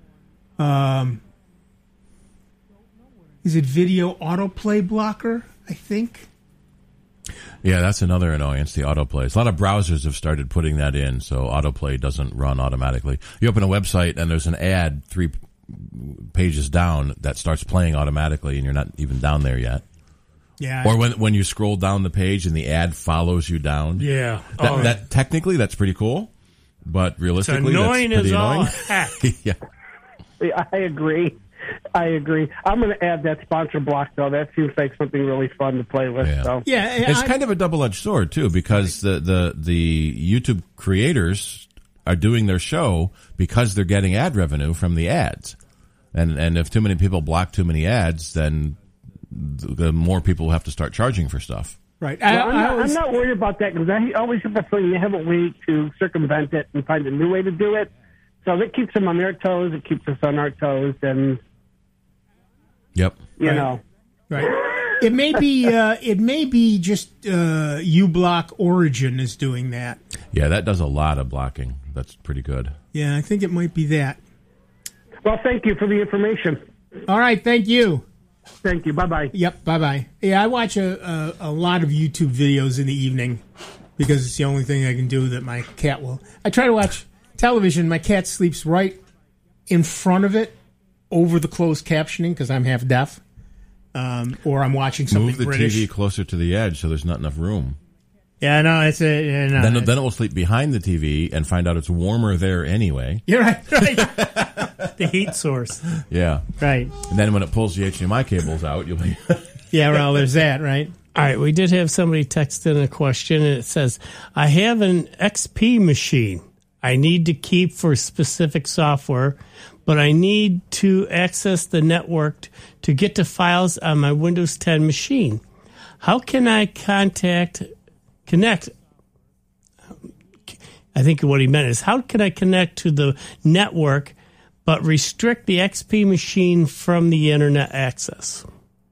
Um. Is it video autoplay blocker? I think. Yeah, that's another annoyance, the autoplays. A lot of browsers have started putting that in, so autoplay doesn't run automatically. You open a website and there's an ad three pages down that starts playing automatically, and you're not even down there yet. Yeah. Or when when you scroll down the page and the ad follows you down. Yeah. That, Oh, that technically that's pretty cool, but it's realistically annoying that's as pretty all annoying. heck. Yeah. I agree. I agree. I'm going to add that sponsor block, though. That seems like something really fun to play with. Yeah. So. yeah. It's I- kind of a double-edged sword too, because the, the, the YouTube creators are doing their show because they're getting ad revenue from the ads, and and if too many people block too many ads, then the, the more people have to start charging for stuff. right. I, Well, I'm, I not, always- I'm not worried about that because I always have the feeling they have a way to circumvent it and find a new way to do it. So that keeps them on their toes. It keeps us on our toes, and Yep. you Right. know, Right. It may be. Uh, it may be just uh, uBlock Origin is doing that. Yeah, that does a lot of blocking. That's pretty good. Yeah, I think it might be that. well, thank you for the information. All right. Thank you. Thank you. Bye bye. Yep. Bye bye. Yeah, I watch a, a a lot of YouTube videos in the evening because it's the only thing I can do that my cat will. I try to watch television. My cat sleeps right in front of it, over the closed captioning because I'm half deaf. um, or I'm watching something Move the British. T V closer to the edge so there's not enough room. Yeah, no, it's a. Yeah, no, Then, it's, then it will sleep behind the T V and find out it's warmer there anyway. you're right, right, The heat source. Yeah. right. And then when it pulls the H D M I cables out, you'll be... Yeah, well, there's that, right? All right, we did have somebody text in a question, and it says, I have an X P machine I need to keep for specific software, but I need to access the network to get to files on my Windows ten machine. How can I contact, connect? I think what he meant is, how can I connect to the network but restrict the X P machine from the internet access?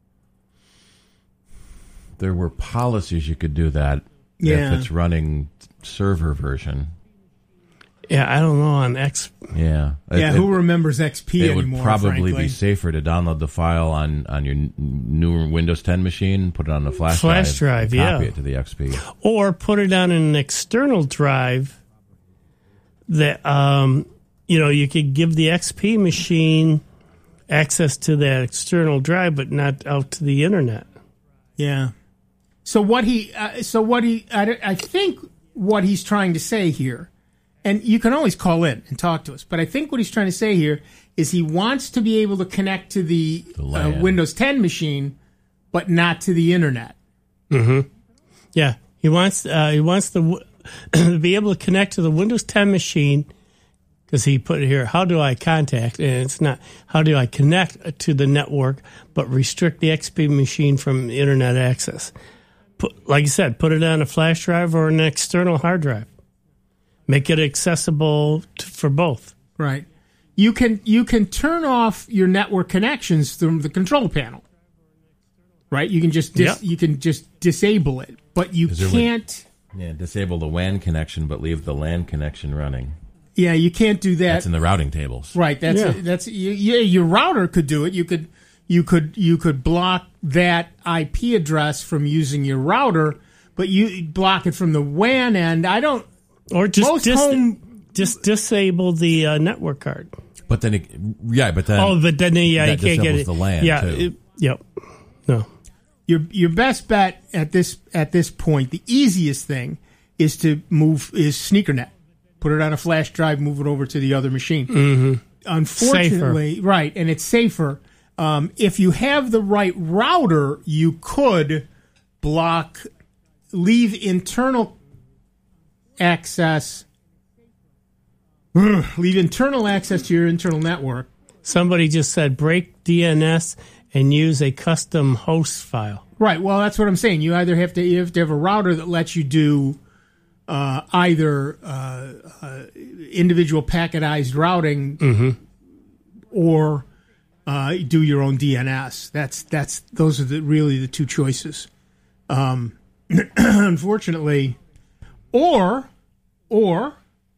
There were policies you could do that Yeah. if it's running server version. Yeah, I don't know on X. Yeah. Yeah, It- who it- remembers X P It anymore? would probably frankly? be safer to download the file on, on your n- newer Windows ten machine, put it on a flash, Flash drive, drive, and copy yeah. it to the X P. Or put it on an external drive that, um, you know, you could give the X P machine access to that external drive, but not out to the internet. Yeah. So what he, uh, so what he, I, I think what he's trying to say here, and you can always call in and talk to us, but I think what he's trying to say here is he wants to be able to connect to the, The uh, LAN. Windows ten machine, but not to the internet. Yeah, he wants uh, he wants to, to be able to connect to the Windows ten machine, because he put it here, how do I contact? And it's not, how do I connect to the network, but restrict the X P machine from internet access? Put, like you said, put it on a flash drive or an external hard drive. Make it accessible to, for both. Right. You can you can turn off your network connections through the control panel. Right. You can just dis, Yep. you can just disable it, but you Is there can't. Yeah, disable the W A N connection, but leave the LAN connection running. Yeah, you can't do that. That's in the routing tables. Right. That's Yeah. that's yeah. Your router could do it. You could you could you could block that I P address from using your router, but you block it from the W A N end. I don't. Or just Most dis- home- just disable the uh, network card. But then, it, yeah, but then... Oh, but then yeah, you that can't get disables it. the LAN, yeah, too. it- yep. No. Your your best bet at this at this point, the easiest thing is to move is SneakerNet. Put it on a flash drive, move it over to the other machine. Mm-hmm. Unfortunately, right, and it's safer. Um, if you have the right router, you could block, leave internal access, leave internal access to your internal network. Somebody just said break D N S and use a custom host file. Right. Well, that's what I'm saying. You either have to you have to have a router that lets you do uh, either uh, uh, individual packetized routing or uh, do your own D N S. That's that's those are the, really the two choices. Um, unfortunately, or or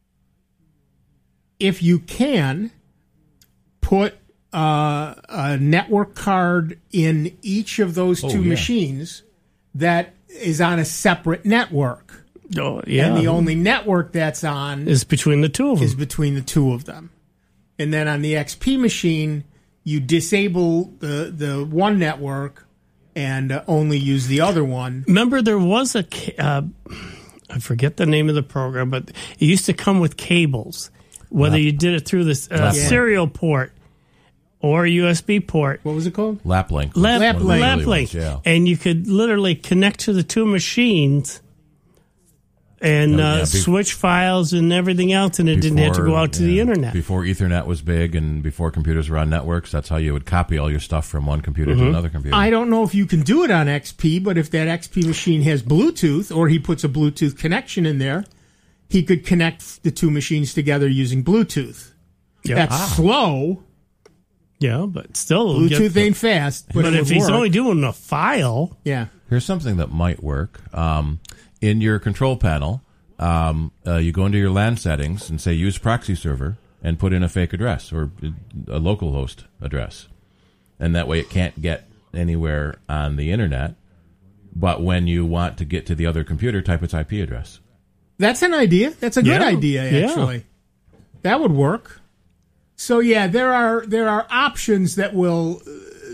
if you can put uh, a network card in each of those two Oh, yeah. machines that is on a separate network. Oh, yeah. And the only network that's on is between the two of them. is between the two of them. And then on the X P machine, you disable the, the one network and uh, only use the other one. Remember, there was a, ca- uh, I forget the name of the program, but it used to come with cables. Whether you did it through this uh, Lap- serial port or a U S B port. What was it called? LapLink. Lap, Lap- One of the lap early link. ones, yeah. And you could literally connect to the two machines and Oh, yeah, uh, be- switch files and everything else, and it didn't have to go Before- out to yeah, the internet. Before Ethernet was big and before computers were on networks, that's how you would copy all your stuff from one computer Mm-hmm. to another computer. I don't know if you can do it on X P, but if that X P machine has Bluetooth or he puts a Bluetooth connection in there, he could connect the two machines together using Bluetooth. Yeah. That's slow. Yeah, but still. it'll get- Bluetooth ain't fast, but, But it if would he's work. only doing a file, yeah. Here's something that might work. Um, in your control panel, um, uh, you go into your LAN settings and say use proxy server and put in a fake address or a local host address. And that way it can't get anywhere on the internet. But when you want to get to the other computer, type its I P address. That's an idea. That's a good Yeah. idea, Yeah. actually. That would work. So yeah, there are there are options that will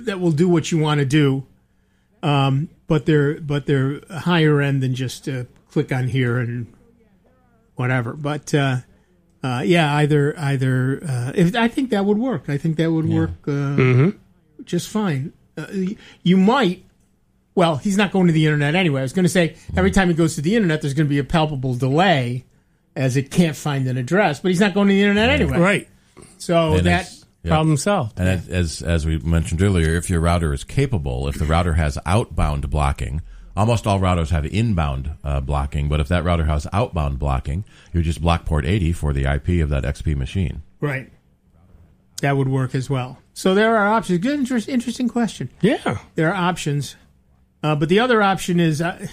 that will do what you want to do, um, but they're but they're higher end than just uh, click on here and whatever. But uh, uh, yeah, either either uh, if I think that would work. I think that would Yeah. work uh, Mm-hmm. just fine. Uh, you might. Well, he's not going to the internet anyway. I was going to say every time he goes to the internet, there's going to be a palpable delay as it can't find an address. But he's not going to the internet anyway. Right. So And that. it's- yeah. Problem solved. And as- as as we mentioned earlier, if your router is capable, if the router has outbound blocking, almost all routers have inbound uh, blocking, but if that router has outbound blocking, you just block port eighty for the I P of that X P machine. Right. That would work as well. So there are options. Good, interest, interesting question. Yeah. There are options. Uh, but the other option is uh,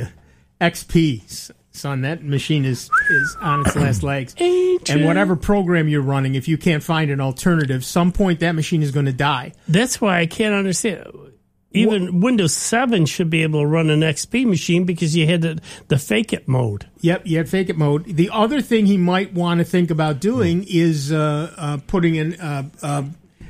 X P. Son, that machine is, is on its last legs. And whatever program you're running, if you can't find an alternative, some point that machine is going to die. That's why I can't understand. Even Windows seven should be able to run an X P machine because you had the, the fake it mode. Yep, you had fake it mode. The other thing he might want to think about doing is uh, uh, putting in, uh, uh,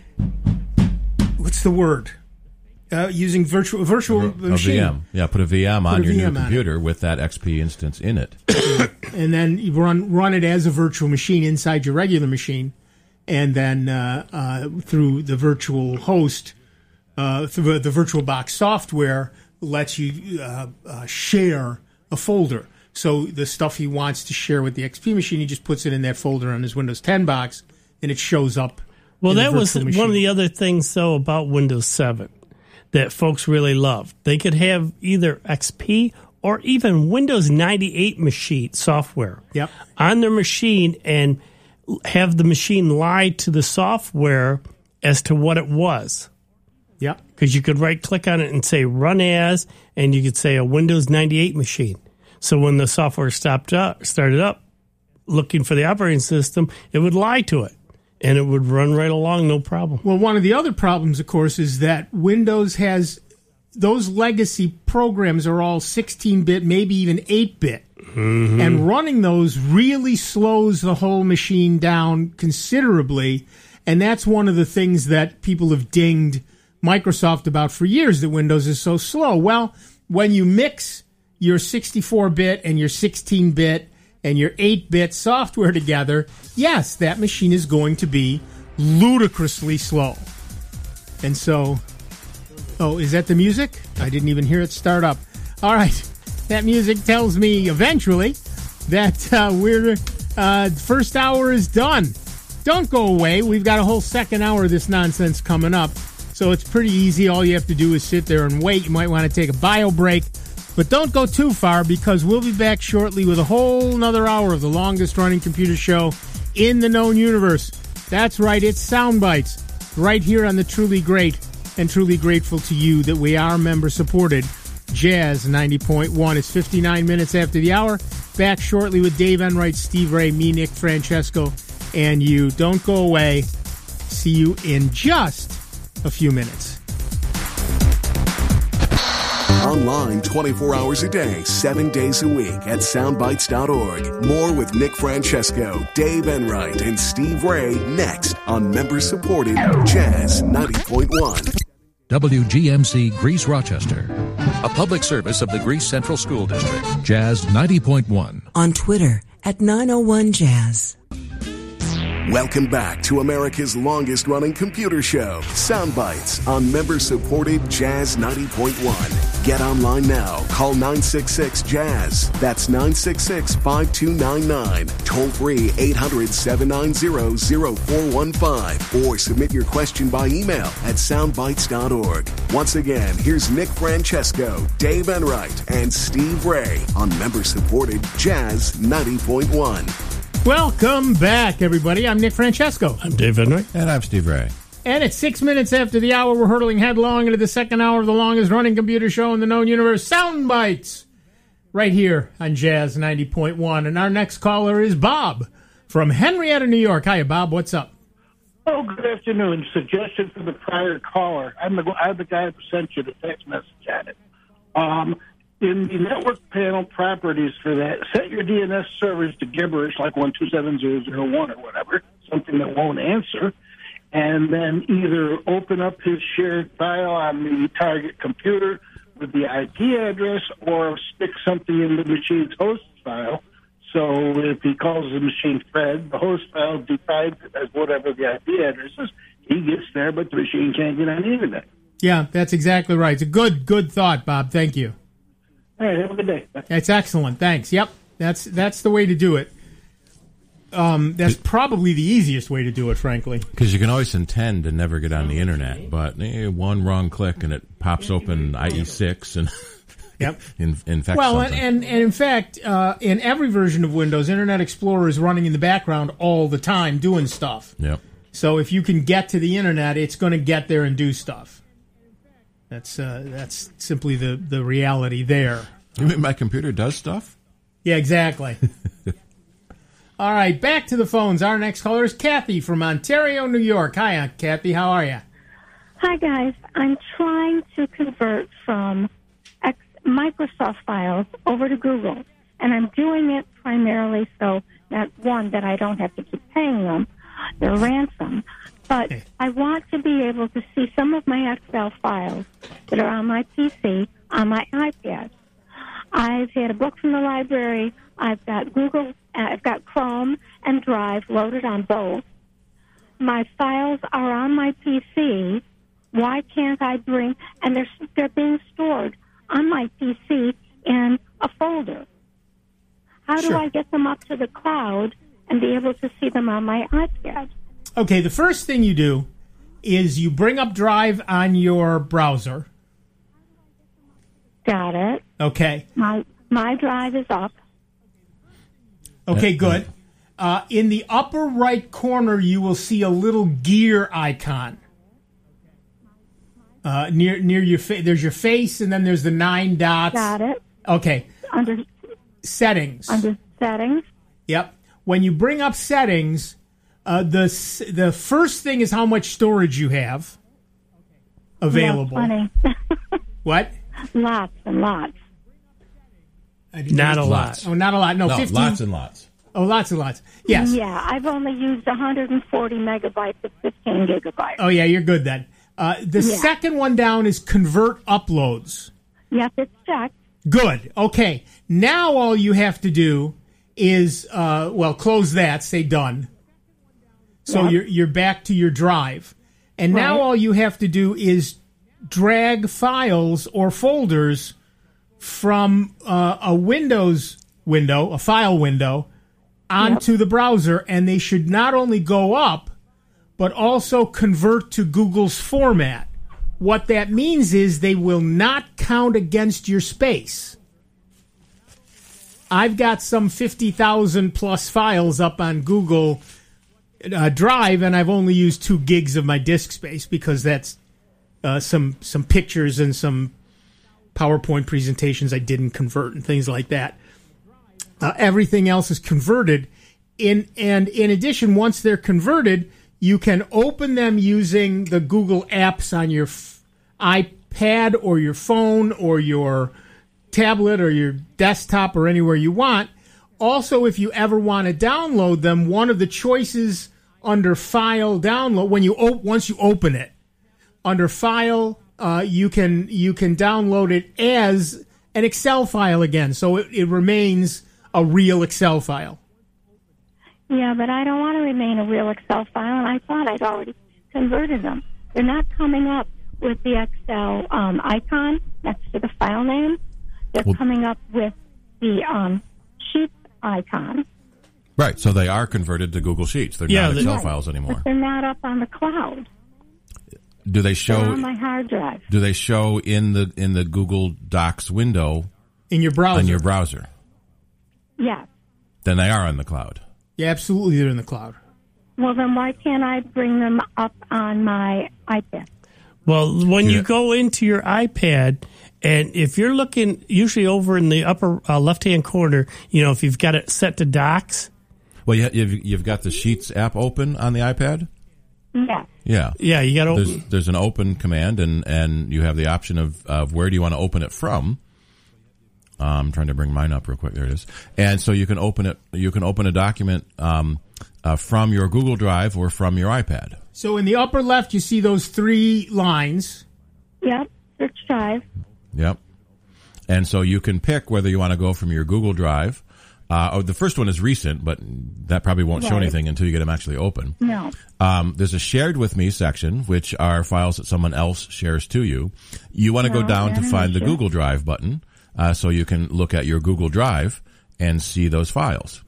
what's the word? Uh, using virtual virtual A machine. V M. Yeah, put a V M on a your V M new on it. computer with that X P instance in it. And then you run run it as a virtual machine inside your regular machine, and then uh, uh, through the virtual host, uh, through the VirtualBox software lets you uh, uh, share a folder. So the stuff he wants to share with the X P machine, he just puts it in that folder on his Windows ten box, and it shows up. Well, in the that was virtual one machine. of the other things, though, about Windows seven that folks really loved. They could have either X P or even Windows ninety-eight machine software Yep. on their machine and have the machine lie to the software as to what it was. Yep. Because you could right-click on it and say Run As, and you could say a Windows ninety-eight machine. So when the software stopped up, started up looking for the operating system, it would lie to it. And it would run right along, no problem. Well, one of the other problems, of course, is that Windows has those legacy programs are all sixteen-bit, maybe even eight-bit. Mm-hmm. And running those really slows the whole machine down considerably. And that's one of the things that people have dinged Microsoft about for years, that Windows is so slow. Well, when you mix your sixty-four-bit and your sixteen-bit and your eight-bit software together, yes, that machine is going to be ludicrously slow. And so, oh, is that the music? I didn't even hear it start up. All right, that music tells me eventually that uh, we're uh, first hour is done. Don't go away. We've got a whole second hour of this nonsense coming up. So it's pretty easy. All you have to do is sit there and wait. You might want to take a bio break. But don't go too far, because we'll be back shortly with a whole nother hour of the longest running computer show in the known universe. That's right, it's Soundbites, right here on the Truly Great, and truly grateful to you that we are member-supported Jazz ninety point one. It's fifty-nine minutes after the hour. Back shortly with Dave Enright, Steve Ray, me, Nick Francesco, and you. Don't go away. See you in just a few minutes. Online twenty-four hours a day, seven days a week at soundbites dot org. More with Nick Francesco, Dave Enright, and Steve Ray next on member-supported Jazz ninety point one. W G M C Greece Rochester, a public service of the Greece Central School District. Jazz ninety point one. On Twitter at nine oh one Jazz. Welcome back to America's longest running computer show, Soundbites, on member-supported Jazz ninety point one. Get online now. Call nine six six Jazz. That's nine six six, five two nine nine. Toll free eight hundred, seven nine zero, zero four one five. Or submit your question by email at soundbites dot org. Once again, here's Nick Francesco, Dave Enright, and Steve Ray on member-supported Jazz ninety point one. Welcome back, everybody. I'm Nick Francesco. I'm Dave Enright. And I'm Steve Ray. And at six minutes after the hour, we're hurtling headlong into the second hour of the longest-running computer show in the known universe, Soundbites, right here on Jazz ninety point one. And our next caller is Bob from Henrietta, New York. Hiya, Bob. What's up? Oh, good afternoon. Suggestion for the prior caller. I'm the, I'm the guy who sent you the text message at it. Um, in the network panel properties for that, set your D N S servers to gibberish like one two seven zero zero one or whatever, something that won't answer. and then either open up his shared file on the target computer with the I P address or stick something in the machine's host file. So if he calls the machine Fred, the host file defines it as whatever the I P address is. He gets there, but the machine can't get on the internet. Yeah, that's exactly right. It's a good, good thought, Bob. Thank you. All right, have a good day. That's excellent. Thanks. Yep, that's that's the way to do it. Um, that's probably the easiest way to do it, frankly. Because you can always intend to never get on the internet, but eh, one wrong click and it pops open I E six and yep. in, infects well, something. and, and, and in fact, uh, in every version of Windows, Internet Explorer is running in the background all the time doing stuff. Yep. So if you can get to the internet, it's going to get there and do stuff. That's uh, that's simply the, the reality there. You mean my computer does stuff? Yeah, exactly. All right, back to the phones. Our next caller is Kathy from Ontario, New York. Hi, Aunt Kathy. How are you? Hi, guys. I'm trying to convert from X- Microsoft files over to Google, and I'm doing it primarily so that, one, that I don't have to keep paying them their ransom, but I want to be able to see some of my Excel files that are on my P C on my iPad. I've had a book from the library. I've got Google, uh, I've got Chrome and Drive loaded on both. My files are on my P C. Why can't I bring, and they're, they're being stored on my P C in a folder. How do Sure. I get them up to the cloud and be able to see them on my iPad? Okay, the first thing you do is you bring up Drive on your browser. Got it. Okay. My my drive is up. Okay, good. Uh, in the upper right corner, you will see a little gear icon. Uh, near near your face, there's your face, and then there's the nine dots. Got it. Okay. Under settings. Under settings. Yep. When you bring up settings, uh, the s- the first thing is how much storage you have available. Yeah, funny. What? Lots and lots. I didn't Not know. a lot. Oh, not a lot. No, No, fifteen. lots and lots. Oh, lots and lots. Yes. Yeah, I've only used one hundred forty megabytes of fifteen gigabytes. Oh, yeah, you're good then. Uh, the Yeah. second one down is convert uploads. Yes, it's checked. Good. Okay. Now all you have to do is, uh, well, close that, say done. So Yep. you're you're back to your drive. And now Right. all you have to do is drag files or folders from uh, a Windows window, a file window, onto the browser, and they should not only go up, but also convert to Google's format. What that means is they will not count against your space. I've got some fifty thousand plus files up on Google uh, Drive, and I've only used two gigs of my disk space because that's uh, some some pictures and some PowerPoint presentations I didn't convert and things like that. Uh, everything else is converted. In and in addition, once they're converted, you can open them using the Google apps on your f- iPad or your phone or your tablet or your desktop or anywhere you want. Also, if you ever want to download them, one of the choices under File Download, when you op- once you open it, under File, uh, you can you can download it as an Excel file again, so it, it remains a real Excel file. Yeah, but I don't want to remain a real Excel file, and I thought I'd already converted them. They're not coming up with the Excel um, icon next to the file name. They're Well- coming up with the um, sheet icon. Right, so they are converted to Google Sheets. They're Yeah, not they- Excel Right. files But anymore. they're not up on the cloud. Do they They're show? on my hard drive. Do they show in the in the Google Docs window In your browser. on your browser? Yes. Then they are on the cloud. Yeah, absolutely, they're in the cloud. Well, then why can't I bring them up on my iPad? Well, when Yeah. you go into your iPad, and if you're looking, usually over in the upper uh, left-hand corner, you know, if you've got it set to Docs. Well, you, you've you've got the Sheets app open on the iPad. Yes. Yeah, Yeah, you got to there's there's an open command, and, and you have the option of, of where do you want to open it from. Uh, I'm trying to bring mine up real quick. There it is. And so you can open it. You can open a document um, uh, from your Google Drive or from your iPad. So in the upper left, you see those three lines. Yep, search drive. Yep. And so you can pick whether you want to go from your Google Drive. Uh, oh, the first one is recent, but that probably won't show Right. anything until you get them actually open. No. Um, there's a shared with me section, which are files that someone else shares to you. You want to go No, down to yeah, find the sure. Google Drive button, uh, so you can look at your Google Drive and see those files.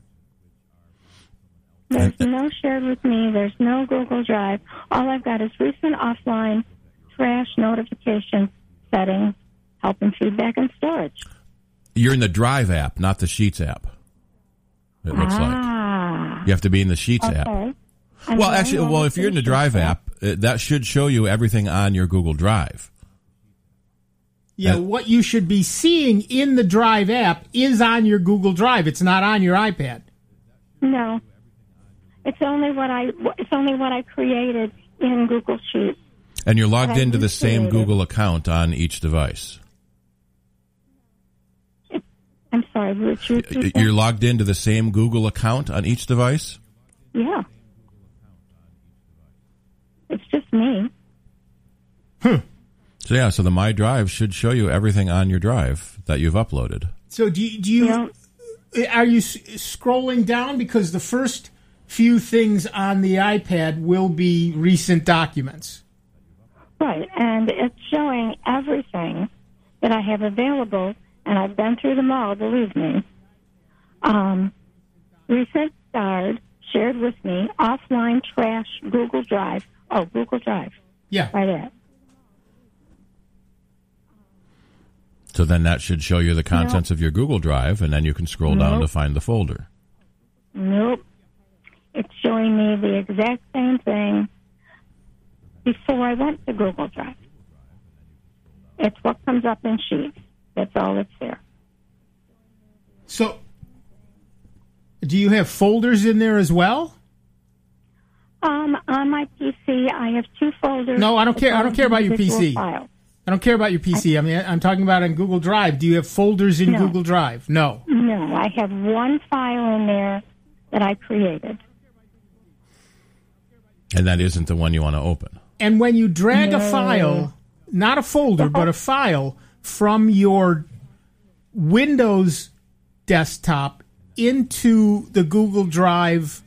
There's no shared with me. There's no Google Drive. All I've got is recent offline, trash notifications, settings, help and feedback, and storage. You're in the Drive app, not the Sheets app. It looks ah. like you have to be in the Sheets Okay. app. I'm Well, going actually, over well, if to you're in the Sheets Drive app, uh, that should show you everything on your Google Drive. Yeah, Uh, what you should be seeing in the Drive app is on your Google Drive. It's not on your iPad. No. It's only what I it's only what I created in Google Sheets. And you're logged But I into the same recreated. Google account on each device. I'm sorry, would you repeat that? You're logged into the same Google account on each device? Yeah. It's just me. So yeah, so the My Drive should show you everything on your drive that you've uploaded. So do you, do you are you s- scrolling down because the first few things on the iPad will be recent documents? Right, and it's showing everything that I have available, and I've been through them all, believe me. Um, recent starred, shared with me, offline trash, Google Drive. Oh, Google Drive. Yeah. Right there. So then that should show you the contents of your Google Drive, and then you can scroll down Nope. to find the folder. Nope. It's showing me the exact same thing before I went to Google Drive. It's what comes up in Sheets. That's all that's there. So do you have folders in there as well? Um, on my P C, I have two folders. No, I don't care. I don't care about your P Individual C. files. I don't care about your P C. I mean, I'm talking about on Google Drive. Do you have folders in No. Google Drive? No. No, I have one file in there that I created. And that isn't the one you want to open. And when you drag a No. file, not a folder, but a file from your Windows desktop into the Google Drive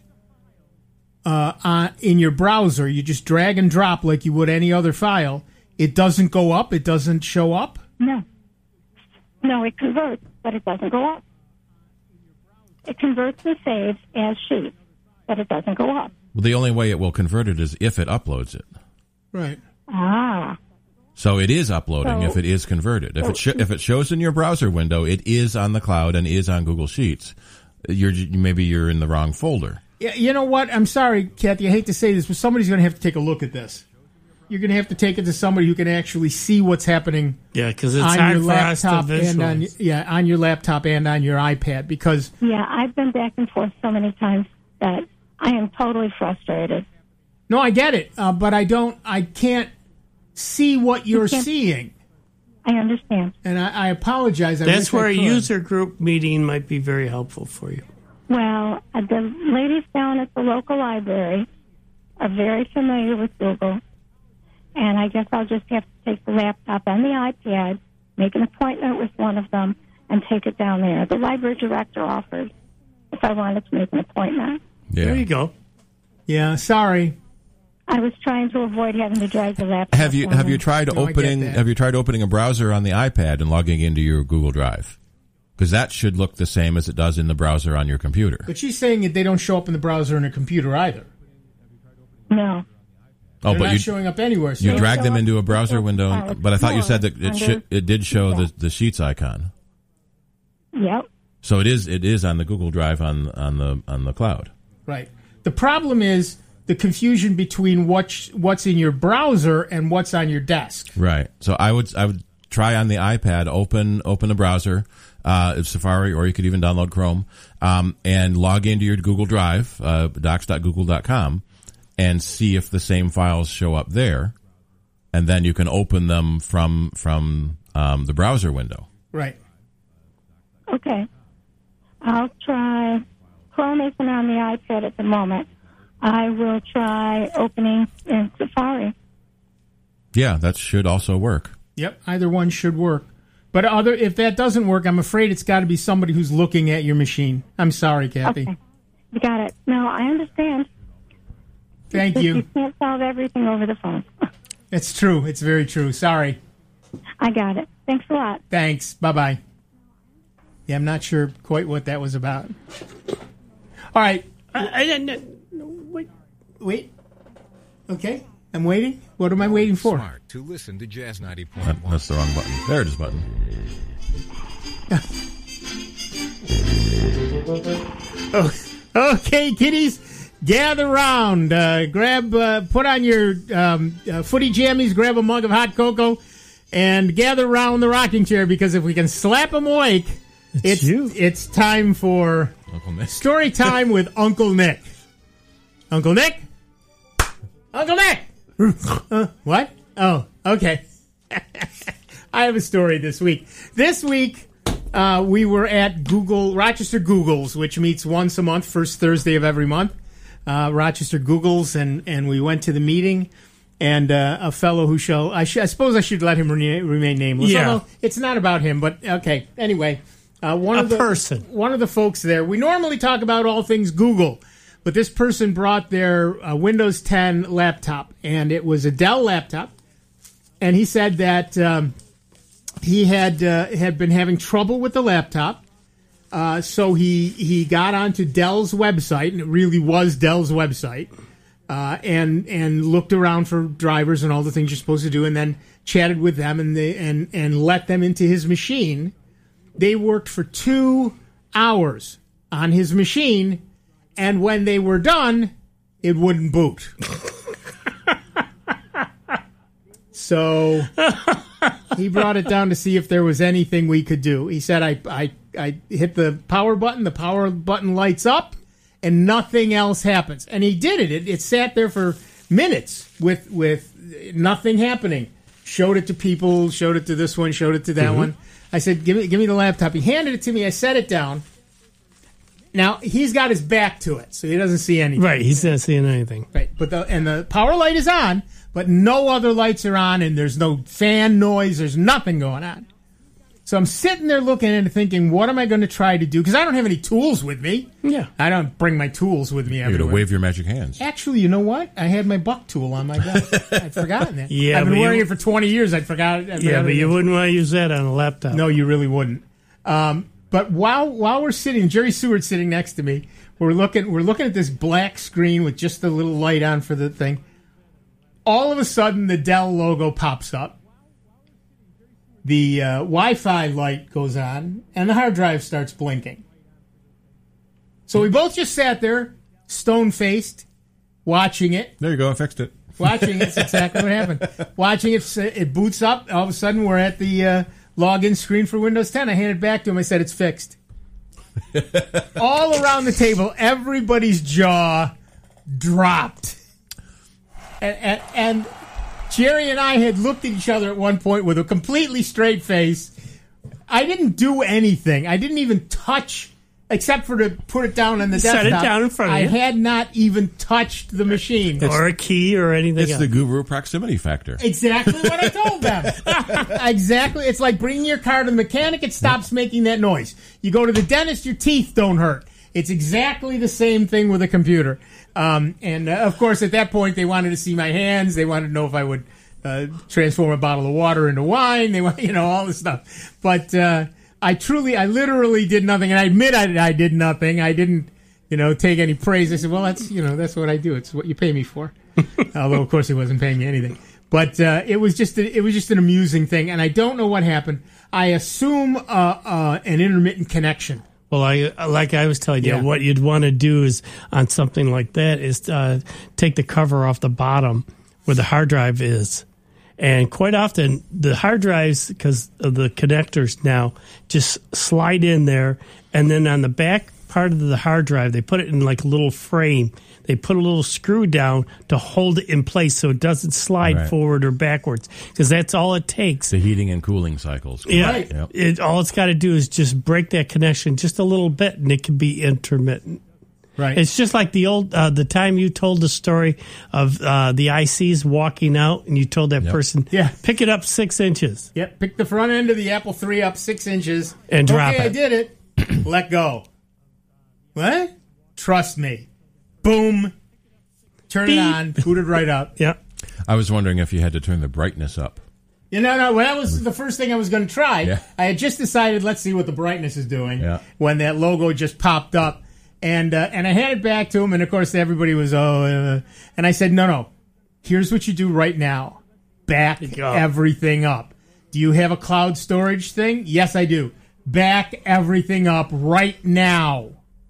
uh, uh, in your browser, you just drag and drop like you would any other file. It doesn't go up. It doesn't show up. No. No, it converts, but it doesn't go up. It converts and saves as Sheets, but it doesn't go up. Well, the only way it will convert it is if it uploads it. Right. Ah. So it is uploading So- if it is converted. If it sh- if it shows in your browser window, it is on the cloud and is on Google Sheets. You're maybe you're in the wrong folder. Yeah, you know what? I'm sorry, Kathy. I hate to say this, but somebody's going to have to take a look at this. You're going to have to take it to somebody who can actually see what's happening. Yeah, because it's on hard your for us to laptop and on visualize. yeah on your laptop and on your iPad because Yeah, I've been back and forth so many times that I am totally frustrated. no, I get it, uh, but I don't. I can't see what you're can't- seeing, I understand. and I, I apologize. I That's wish I where a could. user group meeting might be very helpful for you. Well, uh, the ladies down at the local library are very familiar with Google, and I guess I'll just have to take the laptop and the iPad, make an appointment with one of them, and take it down there. The library director offered if I wanted to make an appointment. Yeah. There you go. Yeah, sorry. I was trying to avoid having to drive the laptop. Have you down have you there. tried No, I get opening that. have you tried opening a browser on the iPad and logging into your Google Drive? Because that should look the same as it does in the browser on your computer. But she's saying that they don't show up in the browser and a computer either. No. Oh, They're but not you showing up anywhere. So you They drag show them up into a in browser the window, file but I thought you said that it under- sh- it did show the Yeah. the Sheets icon. Yep. So it is it is on the Google Drive on on the on the cloud. Right. The problem is the confusion between what's what's in your browser and what's on your desk. Right. So I would I would try on the iPad, open open a browser, uh, Safari, or you could even download Chrome, um, and log into your Google Drive, uh, docs dot google dot com, and see if the same files show up there, and then you can open them from from um, the browser window. Right. Okay. I'll try Chrome isn't on the iPad at the moment. I will try opening in Safari. Yeah, that should also work. Yep, either one should work. But other if that doesn't work, I'm afraid it's got to be somebody who's looking at your machine. I'm sorry, Kathy. Okay. You got it. No, I understand. Thank Just, you. You can't solve everything over the phone. It's true. It's very true. Sorry. I got it. Thanks a lot. Thanks. Bye-bye. Yeah, I'm not sure quite what that was about. All right. I, I didn't. Wait. Wait. Okay. I'm waiting. What am I waiting for? Smart to listen to Jazz ninety point That, one. that's the wrong button. There it is, button. Oh, okay, kiddies, gather round. Uh, grab, uh, put on your um, uh, footy jammies. Grab a mug of hot cocoa, and gather around the rocking chair. Because if we can slap them awake, it's it's, it's time for Uncle Nick. Story time with Uncle Nick. Uncle Nick. Uncle Nick. uh, what? Oh, okay. I have a story this week. This week, uh, we were at Google, Rochester Googles, which meets once a month, first Thursday of every month. Uh, Rochester Googles, and, and we went to the meeting, and uh, a fellow who shall, I, sh- I suppose I should let him re- remain nameless. Yeah. Although it's not about him, but okay. Anyway, uh, one A of the person. one of the folks there. We normally talk about all things Google, but this person brought their uh, Windows ten laptop, and it was a Dell laptop. And he said that um, he had uh, had been having trouble with the laptop, uh, so he he got onto Dell's website, and it really was Dell's website, uh, and and looked around for drivers and all the things you're supposed to do, and then chatted with them and they, and and let them into his machine. They worked for two hours on his machine, and when they were done, it wouldn't boot. So he brought it down to see if there was anything we could do. He said, I, I, I hit the power button, the power button lights up, and nothing else happens. And he did it. It, it sat there for minutes with with nothing happening. Showed it to people, showed it to this one, showed it to that Mm-hmm. one. I said, give me, give me the laptop. He handed it to me. I set it down. Now, he's got his back to it, so he doesn't see anything. Right, he's not seeing anything. Right, but the and the power light is on, but no other lights are on, and there's no fan noise. There's nothing going on. So I'm sitting there looking at it thinking, what am I going to try to do? Because I don't have any tools with me. Yeah. I don't bring my tools with me You're going everywhere. to wave your magic hands. Actually, you know what? I had my buck tool on my belt. I'd forgotten that. Yeah, I've been but wearing you- it for twenty years. I'd forgot it. I'd Yeah, forgotten but it. you wouldn't want to use that on a laptop. No, you really wouldn't. Um, but while while we're sitting, Jerry Seward's sitting next to me. We're looking we're looking at this black screen with just the little light on for the thing. All of a sudden, the Dell logo pops up. The uh, Wi-Fi light goes on, and the hard drive starts blinking. So we both just sat there, stone-faced, watching it. There you go. I fixed it. Watching it. That's exactly what happened. Watching it, it boots up. All of a sudden, we're at the uh, login screen for Windows ten. I handed it back to him. I said, it's fixed. All around the table, everybody's jaw dropped. And, and, and Jerry and I had looked at each other at one point with a completely straight face. I didn't do anything. I didn't even touch, except for to put it down on the Set desktop. it down in front of I you. had not even touched the machine. Or a key or anything It's else. the guru proximity factor. Exactly what I told them. Exactly. It's like bringing your car to the mechanic. It stops making that noise. You go to the dentist, your teeth don't hurt. It's exactly the same thing with a computer. Um, and, uh, of course, at that point, they wanted to see my hands. They wanted to know if I would uh, transform a bottle of water into wine. They want, you know, all this stuff. But uh, I truly, I literally did nothing. And I admit I, I did nothing. I didn't, you know, take any praise. I said, well, that's, you know, that's what I do. It's what you pay me for. Although, of course, he wasn't paying me anything. But uh, it was just a, it was just an amusing thing, and I don't know what happened. I assume uh, uh, an intermittent connection. Well, I, like I was telling you, Yeah. what you'd want to do is on something like that is uh, take the cover off the bottom where the hard drive is. And quite often, the hard drives, because of the connectors now, just slide in there. And then on the back part of the hard drive, they put it in like a little frame. They put a little screw down to hold it in place so it doesn't slide Right. forward or backwards, because that's all it takes. The heating and cooling cycles. Yeah, Yep. it, all it's got to do is just break that connection just a little bit, and it can be intermittent. Right. It's just like the old uh, the time you told the story of uh, the I Cs walking out, and you told that Yep. person, Yeah. pick it up six inches. Yep, pick the front end of the Apple three up six inches. And drop okay, it. I did it. Let go. What? Trust me. Boom. Turn Beep. it on. Boot it right up. Yep. I was wondering if you had to turn the brightness up. You know, no, well, that was the first thing I was going to try. Yeah. I had just decided, let's see what the brightness is doing Yeah. when that logo just popped up. And uh, and I handed it back to him, and of course everybody was, oh, uh, and I said, no, no, here's what you do right now. Back go. everything up. Do you have a cloud storage thing? Yes, I do. Back everything up right now.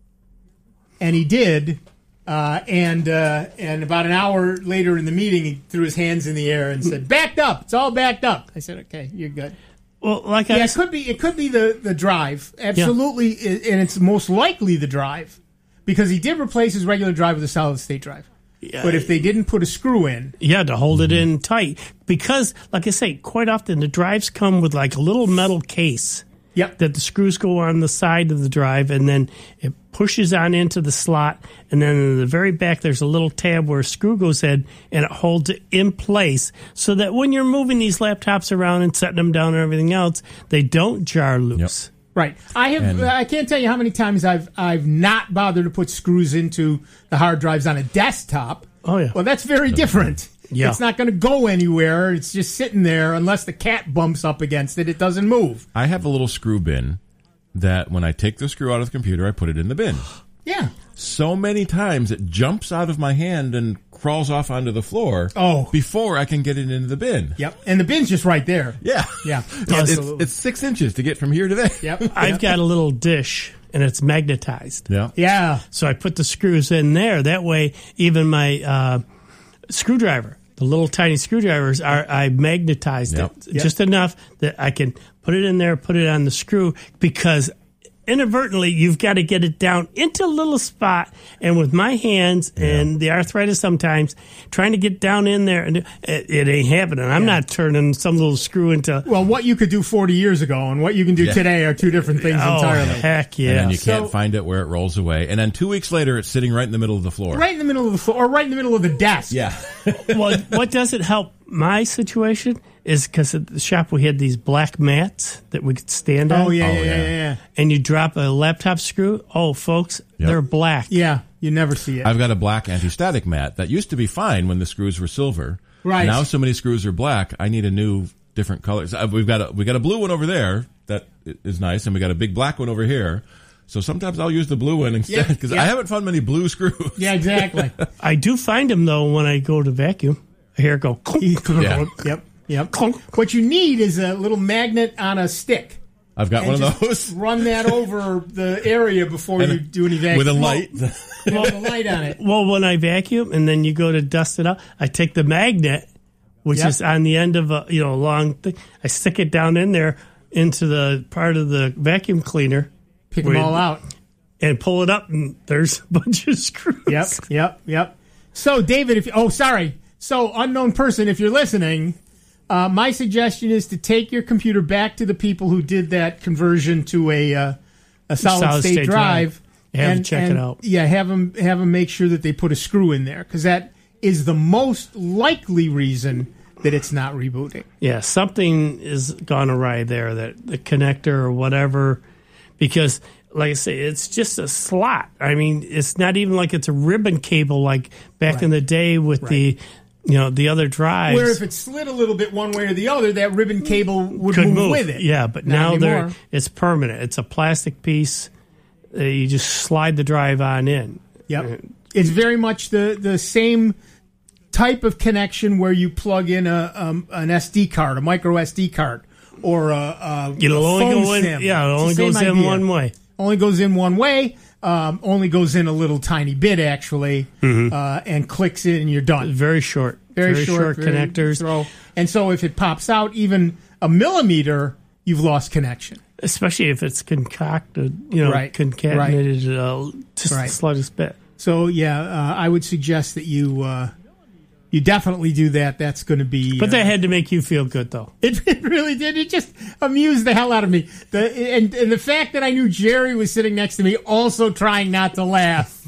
And he did. Uh, and uh, and about an hour later in the meeting, he threw his hands in the air and said, "Backed up. It's all backed up." I said, "Okay, you're good." Well, like Yeah, I it could be. It could be the, the drive, absolutely, i- and it's most likely the drive because he did replace his regular drive with a solid state drive. Yeah. But if they didn't put a screw in, Yeah, to hold it in tight. Because, like I say, quite often the drives come with like a little metal case yep, that the screws go on the side of the drive, and then it pushes on into the slot, and then in the very back there's a little tab where a screw goes in, and it holds it in place so that when you're moving these laptops around and setting them down and everything else, they don't jar loose. right. I have. And- I can't tell you how many times I've I've not bothered to put screws into the hard drives on a desktop. Oh, yeah. Well, that's very different. Yeah. It's not going to go anywhere. It's just sitting there unless the cat bumps up against it. It doesn't move. I have a little screw bin that when I take the screw out of the computer, I put it in the bin. Yeah. So many times it jumps out of my hand and crawls off onto the floor Oh. before I can get it into the bin. Yep. And the bin's just right there. Yeah. Yeah. It's, Absolutely. it's six inches to get from here to there. Yep. I've Yep. got a little dish, and it's magnetized. Yeah. Yeah. So I put the screws in there. That way, even my uh, screwdriver, the little tiny screwdrivers, are I magnetized Yep. it just enough that I can put it in there, put it on the screw, because inadvertently you've got to get it down into a little spot. And with my hands and the arthritis sometimes, trying to get down in there, and it, it ain't happening. I'm not turning some little screw into... Well, what you could do forty years ago and what you can do Yeah. today are two different things Oh, entirely. heck yeah. And then you can't So- find it where it rolls away. And then two weeks later, it's sitting right in the middle of the floor. Right in the middle of the floor, or right in the middle of the desk. Yeah. Well, what doesn't help my situation is because at the shop we had these black mats that we could stand on. Oh, yeah, Oh, yeah, yeah, yeah. yeah, yeah. And you drop a laptop screw. Oh, folks, Yep. they're black. Yeah, you never see it. I've got a black anti-static mat that used to be fine when the screws were silver. Right. Now so many screws are black. I need a new, different color. So I've- we've got a we got a blue one over there that i- is nice, and we got a big black one over here. So sometimes I'll use the blue one instead Yeah, because yeah. I haven't found many blue screws. Yeah, exactly. I do find them, though, when I go to vacuum. I hear it go. clunk. Yeah. Yep, yep. Clunk. What you need is a little magnet on a stick. I've got And one of just those Run that over the area before And you do any vacuum. with a light. Well, with a light on it. Well, when I vacuum and then you go to dust it out, I take the magnet, which Yep. is on the end of a you know long thing. I stick it down in there into the part of the vacuum cleaner. Pick them where- all out. And pull it up, and there's a bunch of screws. Yep, yep, yep. So, David, if oh, sorry. So, unknown person, if you're listening, uh, my suggestion is to take your computer back to the people who did that conversion to a uh, a solid, Solid state, state drive. drive. Have them check it out. Yeah, have them have them make sure that they put a screw in there because that is the most likely reason that it's not rebooting. Yeah, something is gone awry there, that the connector or whatever, because like I say, it's just a slot. I mean, it's not even like it's a ribbon cable like back Right. in the day with Right. the, you know, the other drives. Where if it slid a little bit one way or the other, that ribbon cable would could move, move with it. Yeah, but Not now they're anymore. it's permanent. It's a plastic piece. Uh, you just slide the drive on in. Yep. It's very much the, the same type of connection where you plug in a um, an S D card, a micro S D card, or a, a, It'll a only phone go in. sim. Yeah, it It's only the goes same in idea. one way. Only goes in one way. Um, only goes in a little tiny bit actually, uh, and clicks in, and you're done. Very short. Very, Very short, short very connectors. Throw. And so if it pops out even a millimeter, you've lost connection. Especially if it's concocted, you know, Right, concatenated uh, just Right. the slightest bit. So yeah, uh, I would suggest that you uh, you definitely do that. That's going to be. But uh, that had to make you feel good, though. It, it really did. It just amused the hell out of me. The and, and the fact that I knew Jerry was sitting next to me, also trying not to laugh.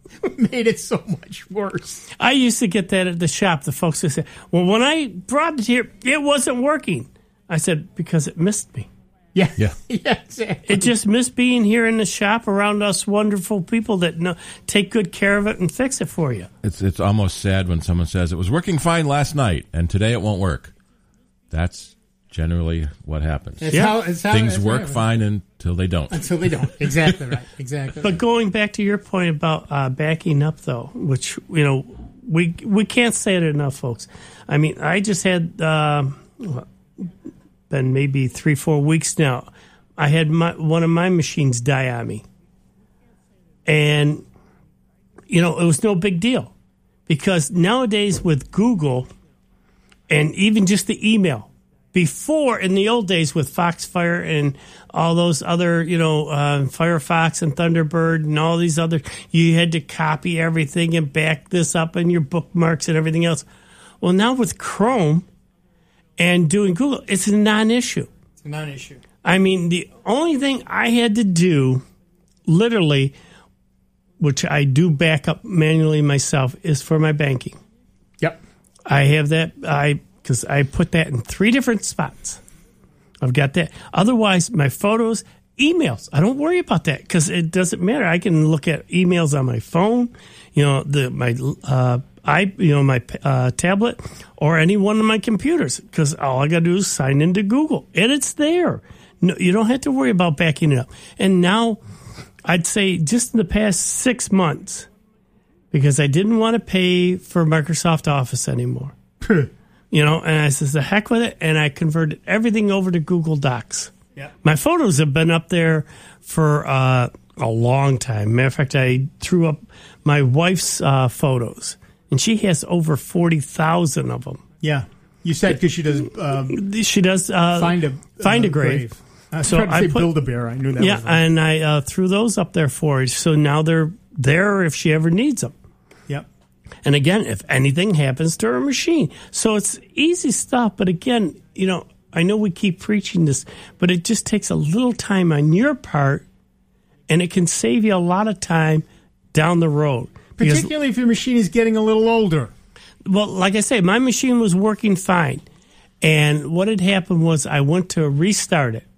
made it so much worse. I used to get that at the shop. The folks would say, well, when I brought it here, it wasn't working. I said, because it missed me. Yeah. Yeah. Yeah, exactly. It just missed being here in the shop around us wonderful people that know, take good care of it and fix it for you. It's it's almost sad when someone says it was working fine last night and today it won't work. That's generally what happens. It's how, it's how, Things it's work how, fine until they don't. Until they don't. Exactly right. Exactly. But right. going back to your point about uh, backing up, though, which, you know, we we can't say it enough, folks. I mean, I just had, uh, been maybe three, four weeks now, I had my, one of my machines die on me. And, you know, it was no big deal. Because nowadays with Google and even just the email, before, in the old days with Foxfire and all those other, you know, uh, Firefox and Thunderbird and all these other, you had to copy everything and back this up in your bookmarks and everything else. Well, now with Chrome and doing Google, it's a non-issue. It's a non-issue. I mean, the only thing I had to do, literally, which I do back up manually myself, is for my banking. Yep. I have that, I because I put that in three different spots. I've got that. Otherwise, my photos, emails, I don't worry about that because it doesn't matter. I can look at emails on my phone, you know, the my uh, I you know my uh, tablet or any one of my computers because all I got to do is sign into Google and it's there. No, you don't have to worry about backing it up. And now, I'd say just in the past six months, because I didn't want to pay for Microsoft Office anymore. You know, and I says, the heck with it, and I converted everything over to Google Docs. Yeah. My photos have been up there for uh, a long time. Matter of fact, I threw up my wife's uh, photos, and she has over forty thousand of them. Yeah. You said because she does... Um, she does... Uh, find a, find uh, a grave. grave. I was so trying to I say put, Build-A-Bear. I knew that yeah, was right. and I uh, threw those up there for her. So now they're there if she ever needs them. Yep. And again, if anything happens to her machine. So it's easy stuff. But again, you know, I know we keep preaching this, but it just takes a little time on your part, and it can save you a lot of time down the road. Because, particularly if your machine is getting a little older. well, like I say, my machine was working fine. And what had happened was I went to restart it.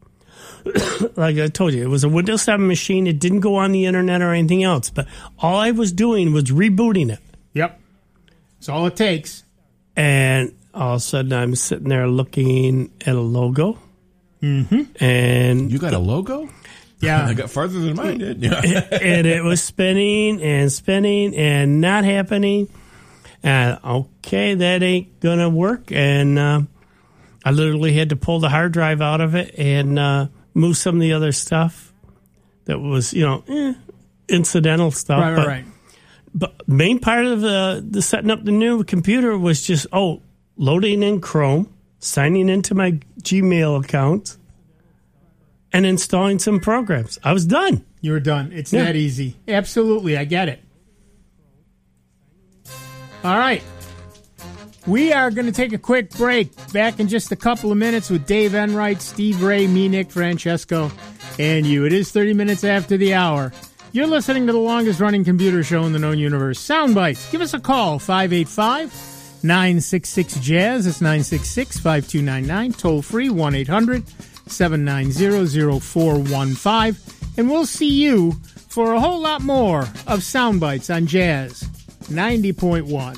Like I told you, it was a Windows seven machine. It didn't go on the internet or anything else. But all I was doing was rebooting it. Yep. That's all it takes. And all of a sudden, I'm sitting there looking at a logo. Mm-hmm. And you got a logo? Yeah. I got farther than mine did. Yeah. And it was spinning and spinning and not happening. And okay, that ain't going to work. And uh, I literally had to pull the hard drive out of it and uh, move some of the other stuff that was, you know, eh, incidental stuff. Right, right, but, right. But main part of the, the setting up the new computer was just, oh, loading in Chrome, signing into my Gmail account, and installing some programs. I was done. You were done. It's Yeah. that easy. Absolutely. I get it. All right. We are going to take a quick break. Back in just a couple of minutes with Dave Enright, Steve Ray, me, Nick Francesco, and you. It is thirty minutes after the hour. You're listening to the longest-running computer show in the known universe, Soundbites. Give us a call, five eight five, nine six six, jazz. That's nine six six, five two nine nine. Toll free, one eight hundred, seven nine zero, zero four one five. And we'll see you for a whole lot more of Soundbites on Jazz ninety point one.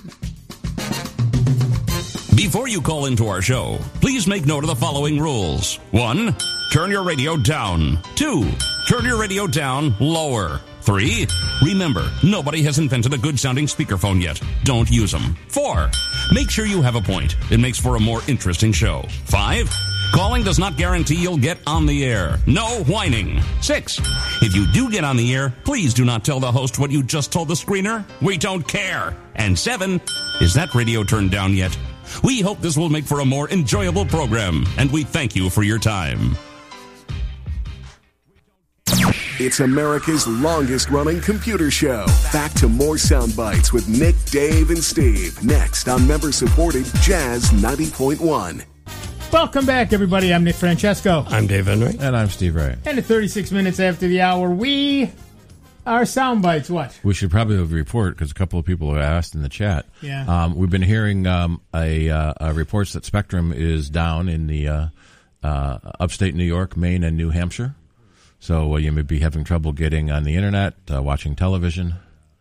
Before you call into our show, please make note of the following rules. One, turn your radio down. Two, turn your radio down lower. Three, remember, nobody has invented a good-sounding speakerphone yet. Don't use them. Four, make sure you have a point. It makes for a more interesting show. Five, calling does not guarantee you'll get on the air. No whining. Six, if you do get on the air, please do not tell the host what you just told the screener. We don't care. And seven, is that radio turned down yet? We hope this will make for a more enjoyable program, and we thank you for your time. It's America's longest-running computer show. Back to more sound bites with Nick, Dave, and Steve. Next on member-supported Jazz ninety point one. Welcome back, everybody. I'm Nick Francesco. I'm Dave Enright. And I'm Steve Ray. And at thirty-six minutes after the hour, we Our sound bites, what? We should probably have a report because a couple of people have asked in the chat. Yeah. Um, we've been hearing um, a, uh, a reports that Spectrum is down in the uh, uh, upstate New York, Maine, and New Hampshire. So uh, you may be having trouble getting on the internet, uh, watching television.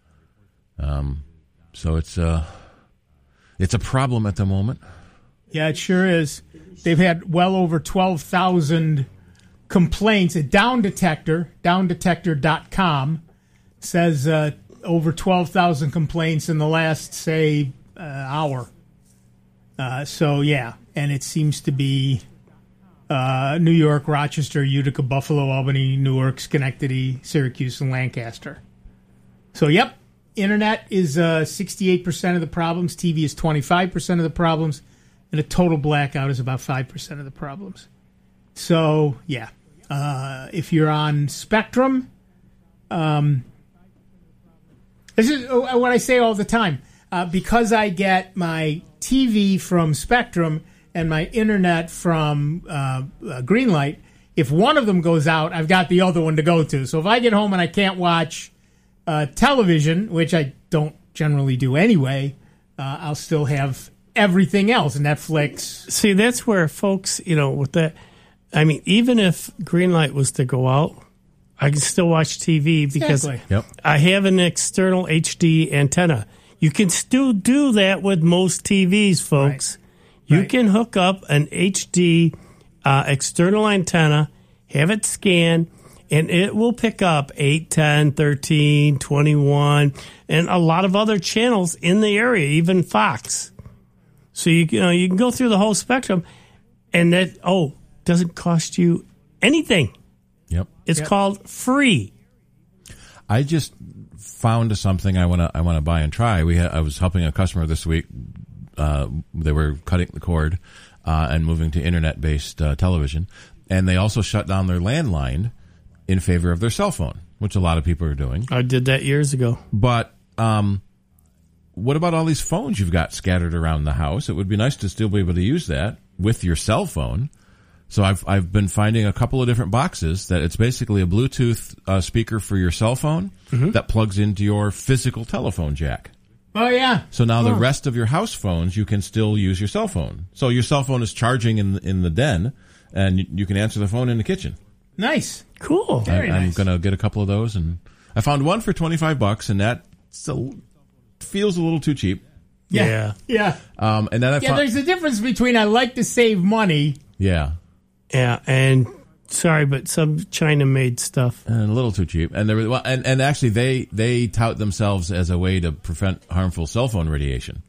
Um, so it's uh, it's a problem at the moment. Yeah, it sure is. They've had well over twelve thousand complaints. A Down Detector, down detector dot com, says uh, over twelve thousand complaints in the last, say, uh, hour. Uh, so, yeah, and it seems to be uh, New York, Rochester, Utica, Buffalo, Albany, Newark, Schenectady, Syracuse, and Lancaster. So, yep, internet is uh, sixty-eight percent of the problems. T V is twenty-five percent of the problems. And a total blackout is about five percent of the problems. So, yeah. Uh, if you're on Spectrum, um, this is what I say all the time. Uh, because I get my T V from Spectrum and my internet from uh, uh, Greenlight, if one of them goes out, I've got the other one to go to. So if I get home and I can't watch uh, television, which I don't generally do anyway, uh, I'll still have everything else, Netflix. See, that's where folks, you know, with that, I mean, even if Greenlight was to go out, I can still watch T V because Exactly. Yep. I have an external H D antenna. You can still do that with most T Vs, folks. Right. You Right. can hook up an H D uh, external antenna, have it scan, and it will pick up eight, ten, thirteen, twenty-one, and a lot of other channels in the area, even Fox. So you, you know, you can go through the whole spectrum, and that, oh, doesn't cost you anything. Yep. It's Yep. called free. I just found something I want to I want to buy and try. We had, I was helping a customer this week. Uh, they were cutting the cord uh, and moving to internet-based uh, television, and they also shut down their landline in favor of their cell phone, which a lot of people are doing. I did that years ago. But um, what about all these phones you've got scattered around the house? It would be nice to still be able to use that with your cell phone. So I've I've been finding a couple of different boxes that it's basically a Bluetooth uh, speaker for your cell phone Mm-hmm. that plugs into your physical telephone jack. Oh, yeah. So now the Oh. rest of your house phones, you can still use your cell phone. So your cell phone is charging in the, in the den, and you, you can answer the phone in the kitchen. Nice. Cool. Very I, I'm nice. going to get a couple of those, and I found one for twenty-five bucks, and that still feels a little too cheap. Yeah. Yeah. Um, and then I Yeah, found, there's a difference between I like to save money. yeah, Yeah, and sorry, but some China-made stuff. and a little too cheap. And there, was- well, and and actually, they they tout themselves as a way to prevent harmful cell phone radiation.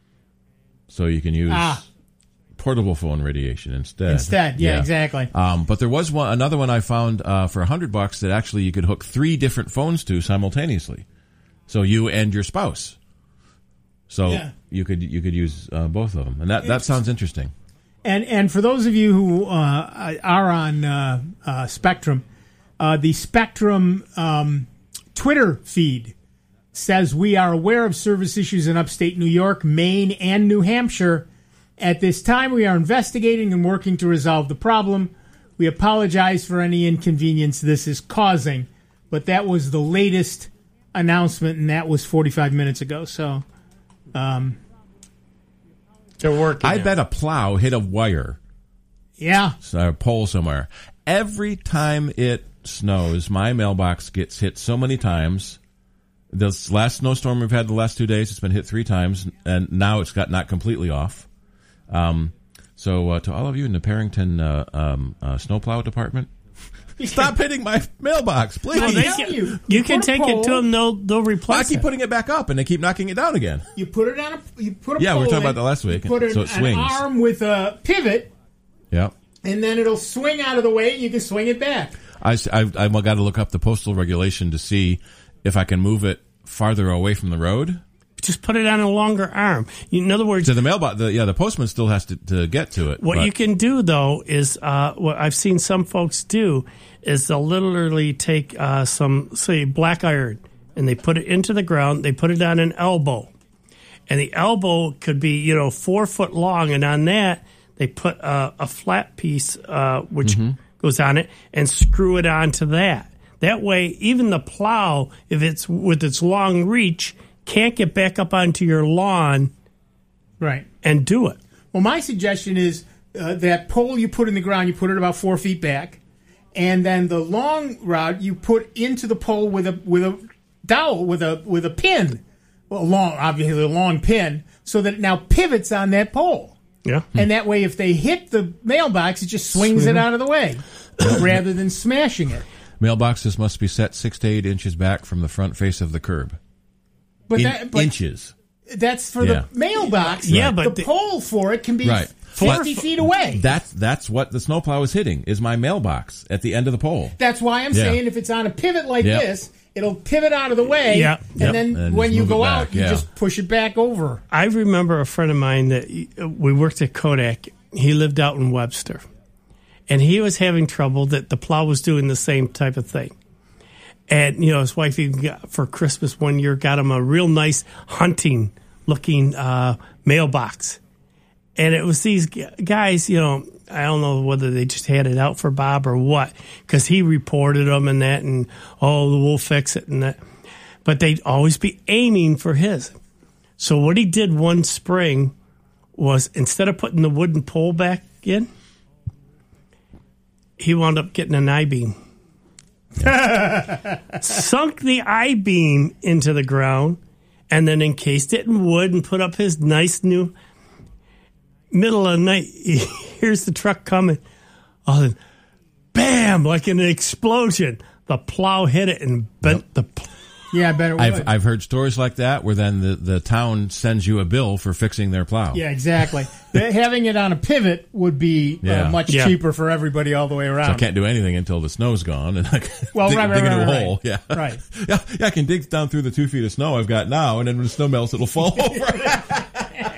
So you can use Ah. portable phone radiation instead. Instead, yeah, exactly. Um, but there was one, another one I found uh, for a hundred bucks that actually you could hook three different phones to simultaneously. So you and your spouse. So Yeah. you could you could use uh, both of them, and that, that sounds interesting. And and for those of you who uh, are on uh, uh, Spectrum, uh, the Spectrum um, Twitter feed says we are aware of service issues in upstate New York, Maine, and New Hampshire. At this time, we are investigating and working to resolve the problem. We apologize for any inconvenience this is causing. But that was the latest announcement, and that was forty-five minutes ago. So, um, They're working. I now. bet a plow hit a wire, yeah. a pole somewhere. Every time it snows, my mailbox gets hit so many times. This last snowstorm we've had the last two days, it's been hit three times, and now it's got not completely off. Um, so uh, to all of you in the Parrington uh, um, uh, snowplow department, stop hitting my mailbox, please. Well, They Tell can- you, you you can put a take pole- it to them; they'll they'll I replace keep it. putting it back up, and they keep knocking it down again. You put it on a you put a Yeah, we were pole talking about in, that last week. You put an, So it swings. an arm with a pivot, Yeah. and then it'll swing out of the way, and you can swing it back. I, I, I've got to look up the postal regulation to see if I can move it farther away from the road. Just put it on a longer arm. In other words, So the mailbox, the, yeah, the postman still has to, to get to it. what but- you can do though is uh, what I've seen some folks do is they'll literally take uh, some, say, black iron, and they put it into the ground. They put it on an elbow, and the elbow could be you know four foot long, and on that they put uh, a flat piece uh, which Mm-hmm. goes on it and screw it onto that. That way, even the plow, if it's with its long reach, can't get back up onto your lawn right. and do it. Well, my suggestion is uh, that pole you put in the ground, you put it about four feet back, and then the long rod you put into the pole with a with a dowel with a with a pin, well, a long obviously a long pin, so that it now pivots on that pole. Yeah, and that way, if they hit the mailbox, it just swings Swing. it out of the way rather than smashing it. Mailboxes must be set six to eight inches back from the front face of the curb. But, In, that, but inches. That's for Yeah. the mailbox. Yeah, the, but the the- pole for it can be Right. fifty But- feet away. That's that's what the snowplow is hitting, is my mailbox at the end of the pole. That's why I'm Yeah. saying if it's on a pivot like Yep. this, it'll pivot out of the way, Yeah. and Yep. then And when just you move go it out, back, you yeah. just push it back over. I remember a friend of mine that we worked at Kodak. He lived out in Webster, and he was having trouble that the plow was doing the same type of thing. And, you know, his wife even got, for Christmas one year, got him a real nice hunting looking uh, mailbox. And it was these g- guys, you know, I don't know whether they just had it out for Bob or what, because he reported them and that, and, oh, we'll fix it and that. But they'd always be aiming for his. So what he did one spring was, instead of putting the wooden pole back in, he wound up getting an I-beam. Sunk the I-beam into the ground and then encased it in wood and put up his nice new... Middle of the night, here's the truck coming. Oh, then, bam, like an explosion. The plow hit it and bent yep. the plow. Yeah, I bet it would. I've I've heard stories like that where then the, the town sends you a bill for fixing their plow. Yeah, exactly. Having it on a pivot would be Yeah. uh, much Yeah. cheaper for everybody all the way around. So I can't do anything until the snow's gone, and I can Well, dig, right, right, dig into right, a right. hole. Yeah, Right. yeah, yeah. I can dig down through the two feet of snow I've got now, and then when the snow melts, it'll fall over.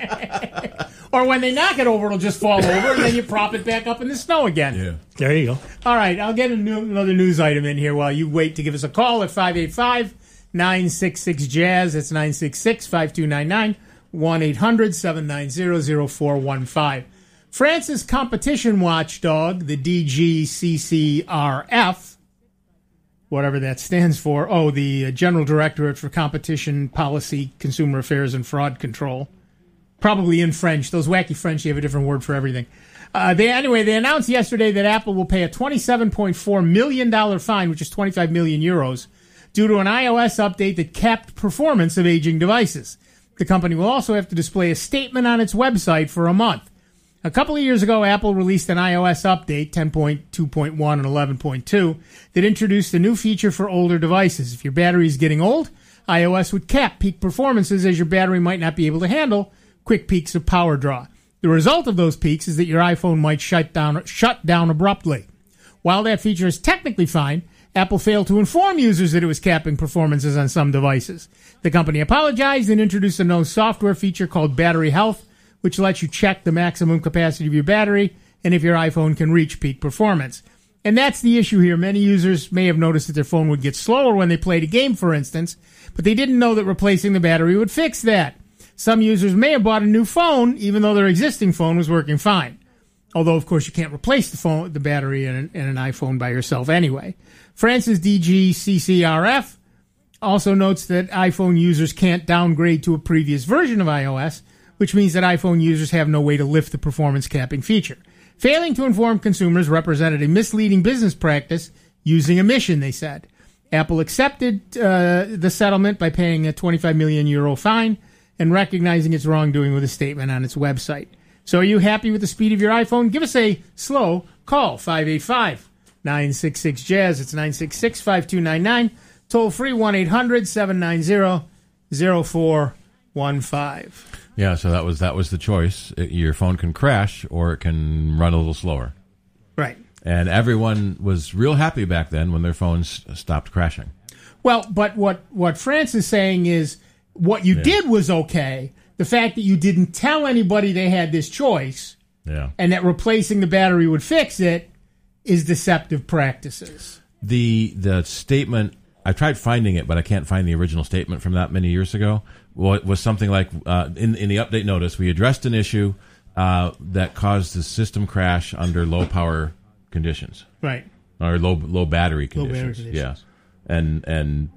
Or when they knock it over, it'll just fall over, and then you prop it back up in the snow again. Yeah. There you go. All right, I'll get a new, another news item in here while you wait to give us a call at five eight five, nine six six, jazz. That's nine six six, five two nine nine, one eight hundred, seven nine zero, zero four one five. France's competition watchdog, the D G C C R F, whatever that stands for, oh, the General Directorate for Competition Policy, Consumer Affairs, and Fraud Control. Probably in French. Those wacky French, you have a different word for everything. Uh, they Anyway, they announced yesterday that Apple will pay a twenty-seven point four million dollars fine, which is twenty-five million euros, due to an iOS update that capped performance of aging devices. The company will also have to display a statement on its website for a month. A couple of years ago, Apple released an iOS update, ten point two point one and eleven point two, that introduced a new feature for older devices. If your battery is getting old, iOS would cap peak performances as your battery might not be able to handle quick peaks of power draw. The result of those peaks is that your iPhone might shut down, shut down abruptly. While that feature is technically fine, Apple failed to inform users that it was capping performances on some devices. The company apologized and introduced a new software feature called Battery Health, which lets you check the maximum capacity of your battery and if your iPhone can reach peak performance. And that's the issue here. Many users may have noticed that their phone would get slower when they played a game, for instance, but they didn't know that replacing the battery would fix that. Some users may have bought a new phone, even though their existing phone was working fine. Although, of course, you can't replace the phone, the battery in an, in an iPhone by yourself anyway. France's D G C C R F also notes that iPhone users can't downgrade to a previous version of iOS, which means that iPhone users have no way to lift the performance capping feature. Failing to inform consumers represented a misleading business practice using omission, they said. Apple accepted uh, the settlement by paying a twenty-five million euro fine and recognizing its wrongdoing with a statement on its website. So are you happy with the speed of your iPhone? Give us a slow call, five eight five, nine six six, jazz. It's nine six six, five two nine nine. Toll free, one eight hundred, seven nine zero, zero four one five. Yeah, so that was that was the choice. It, your phone can crash or it can run a little slower. Right. And everyone was real happy back then when their phones stopped crashing. Well, but what, what France is saying is what you Yeah. did was okay. The fact that you didn't tell anybody they had this choice Yeah. and that replacing the battery would fix it is deceptive practices. The the statement, I tried finding it, but I can't find the original statement from that many years ago. Was, was something like, uh, in, in the update notice, we addressed an issue uh, that caused the system crash under low power conditions. Right. Or low low battery Low conditions. battery conditions. Yes. and and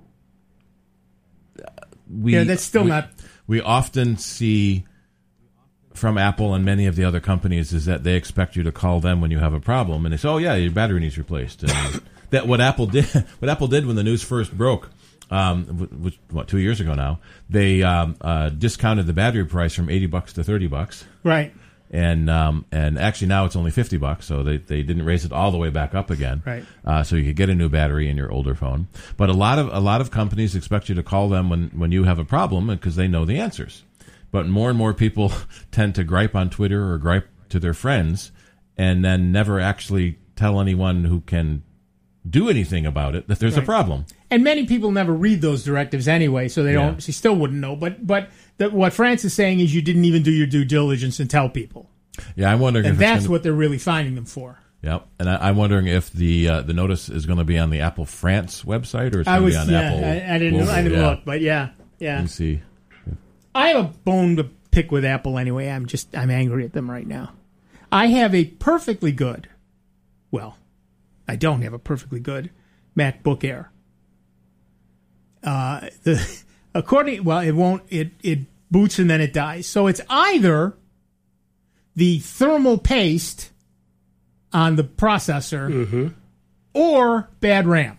we Yeah, that's still we, not- We often see from Apple and many of the other companies is that they expect you to call them when you have a problem, and they say, "Oh yeah, your battery needs replaced." And that what Apple did, what Apple did when the news first broke, um, which what two years ago now, they um, uh, discounted the battery price from eighty bucks to thirty bucks. Right. And um, and actually now it's only fifty bucks, so they, they didn't raise it all the way back up again. Right. Uh, so you could get a new battery in your older phone. But a lot of a lot of companies expect you to call them when, when you have a problem because they know the answers. But more and more people tend to gripe on Twitter or gripe to their friends and then never actually tell anyone who can do anything about it that there's Right. a problem. And many people never read those directives anyway, so they Yeah. don't. She still wouldn't know. But but the, what France is saying is you didn't even do your due diligence and tell people, Yeah, I'm wondering and if that's it's gonna, what they're really finding them for. Yep, and I, I'm wondering if the uh, the notice is going to be on the Apple France website or it's I going to was be on yeah, Apple. I, I didn't Global. I didn't Yeah. look, but yeah, yeah. Let me see. I have a bone to pick with Apple anyway. I'm just I'm angry at them right now. I have a perfectly good, well, I don't have a perfectly good MacBook Air. Uh, the according well, it won't it it boots and then it dies. So it's either the thermal paste on the processor or bad RAM.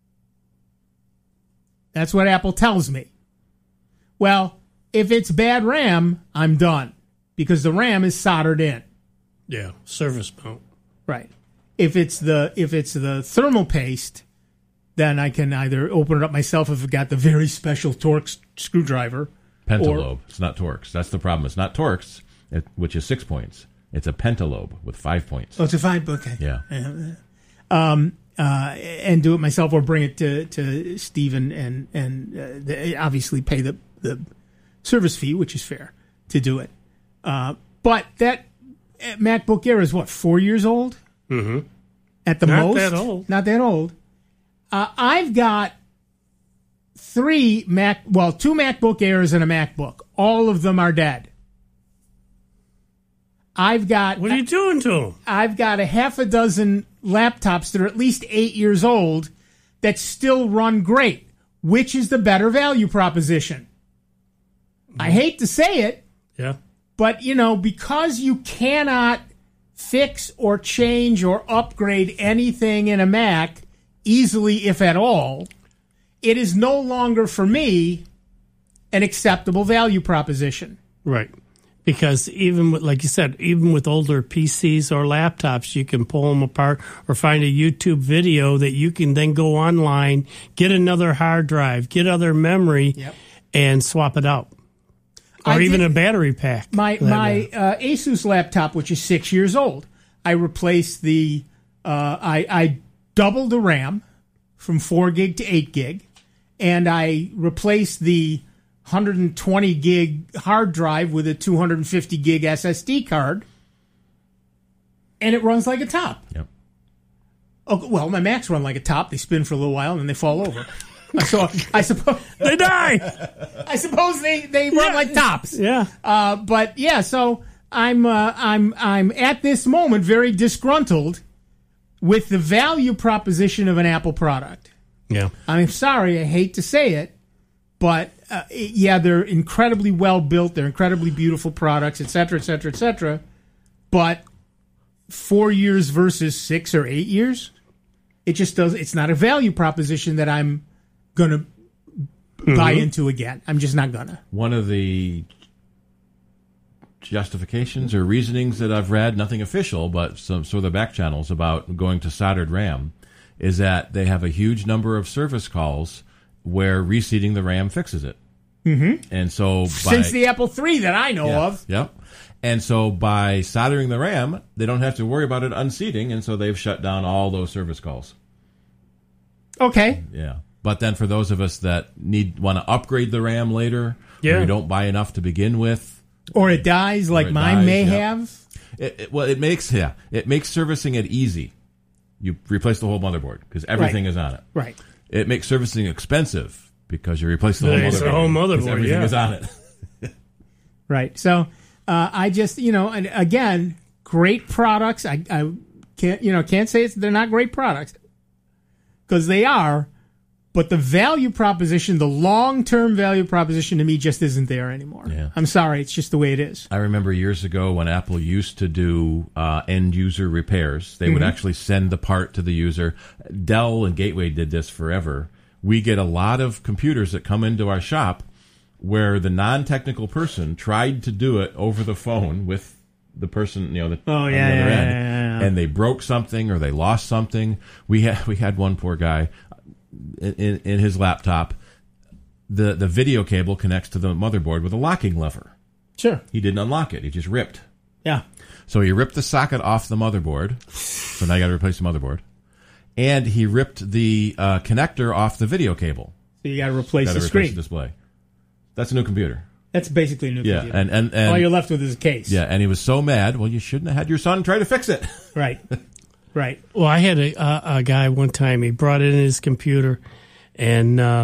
That's what Apple tells me. Well, if it's bad RAM, I'm done because the RAM is soldered in. Yeah, service mount. Right. If it's the if it's the thermal paste, then I can either open it up myself if I've got the very special Torx screwdriver. Pentalobe. Or, It's not Torx. That's the problem. It's not Torx, it, which is six points. It's a pentalobe with five points. oh, it's a fine book. Okay. Yeah. Um, uh, and do it myself or bring it to to Stephen and and uh, the, obviously pay the the service fee, which is fair to do it. Uh, but that MacBook Air is what, four years old? Mm-hmm. At the Not most? that old. Not that old. Uh, I've got three Mac, well, two MacBook Airs and a MacBook. All of them are dead. I've got. What are you doing to them? I've got a half a dozen laptops that are at least eight years old that still run great. Which is the better value proposition? I hate to say it, Yeah. but, you know, because you cannot fix or change or upgrade anything in a Mac easily, if at all, it is no longer, for me, an acceptable value proposition. Right. Because even with, like you said, even with older P Cs or laptops, you can pull them apart or find a YouTube video that you can then go online, get another hard drive, get other memory, Yep. and swap it out. Or I even did- a battery pack. My for that my matter. uh, Asus laptop, which is six years old, I replaced the uh, I I doubled the RAM from four gig to eight gig, and I replaced the one hundred twenty gig hard drive with a two hundred fifty gig S S D card, and it runs like a top. Yep. Oh, well, my Macs run like a top. They spin for a little while and then they fall over. So I suppose they die. I suppose they, they run Yeah. like tops. Yeah. Uh, but yeah, so I'm uh, I'm I'm at this moment very disgruntled with the value proposition of an Apple product. Yeah. I'm sorry, I hate to say it, but uh, yeah, they're incredibly well built. They're incredibly beautiful products, et cetera, et cetera, et cetera. But four years versus six or eight years, it just does. It's not a value proposition that I'm going to Mm-hmm. buy into again. I'm just not gonna. One of the justifications or reasonings that I've read, nothing official, but some sort of back channels about going to soldered RAM, is that they have a huge number of service calls where reseating the RAM fixes it. Mm-hmm. And so by, Since the Apple three that I know yeah, of. Yep. And so by soldering the RAM, they don't have to worry about it unseating, and so they've shut down all those service calls. Okay. Yeah. But then for those of us that need want to upgrade the RAM later, Yeah. or we don't buy enough to begin with, Or it dies like it mine dies, may yeah. have. it, it, well, it makes yeah, it makes servicing it easy. You replace the whole motherboard because everything Right. is on it. Right. It makes servicing expensive because you replace the whole It's motherboard. the whole 'cause motherboard, everything yeah. is on it. Right. So uh, I just, you know, and again, great products. I, I can't, you know, can't say it's, they're not great products because they are. But the value proposition, the long-term value proposition to me just isn't there anymore. Yeah. I'm sorry. It's just the way it is. I remember years ago when Apple used to do uh, end-user repairs. They mm-hmm. would actually send the part to the user. Dell and Gateway did this forever. We get a lot of computers that come into our shop where the non-technical person tried to do it over the phone with the person, you know, the, oh, on yeah, the other yeah, end, yeah, yeah. and they broke something or they lost something. We had we had one poor guy in, in, in his laptop. The the video cable connects to the motherboard with a locking lever. Sure. He didn't unlock it. He just ripped. Yeah. So he ripped the socket off the motherboard. So now you got to replace the motherboard. And he ripped the uh, connector off the video cable. So you got to replace gotta the replace screen. The display. That's a new computer. That's basically a new yeah, computer. and, and, and all you're left with is a case. Yeah, and he was so mad. Well, you shouldn't have had your son try to fix it. Right. Right. Well, I had a, a, a guy one time. He brought in his computer, and uh,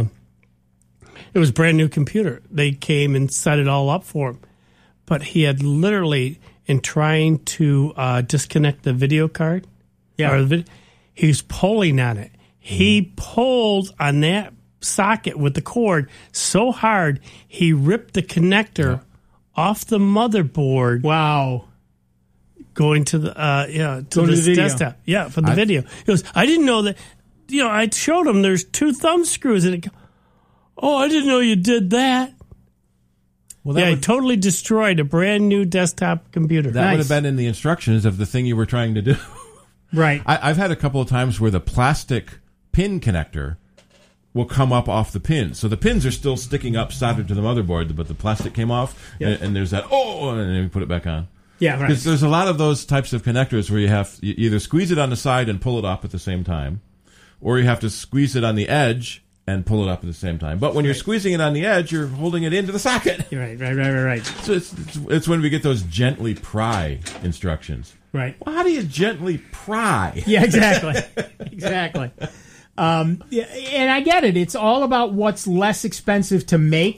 it was a brand new computer. They came and set it all up for him, but he had literally, in trying to uh, disconnect the video card, yeah, or the vid- he was pulling on it. He mm. pulled on that socket with the cord so hard he ripped the connector yeah. off the motherboard. Wow. Going to the uh yeah to Go the, to the desktop. Yeah, for the I, video. He goes, I didn't know that, you know, I showed him there's two thumb screws in it. Oh, I didn't know you did that. Well, that yeah, would, he totally destroyed a brand new desktop computer. That nice. would have been in the instructions of the thing you were trying to do. Right. I, I've had a couple of times where the plastic pin connector will come up off the pins. So the pins are still sticking up soldered to the motherboard, but the plastic came off, yep. and, and there's that, oh, and then we put it back on. Yeah, right. Because there's a lot of those types of connectors where you have you either squeeze it on the side and pull it up at the same time, or you have to squeeze it on the edge and pull it up at the same time. But when you're squeezing it on the edge, you're holding it into the socket. Right, right, right, right, right. So it's, it's, it's when we get those gently pry instructions. Right. Well, how do you gently pry? Yeah, exactly. exactly. Um, yeah, and I get it. It's all about what's less expensive to make,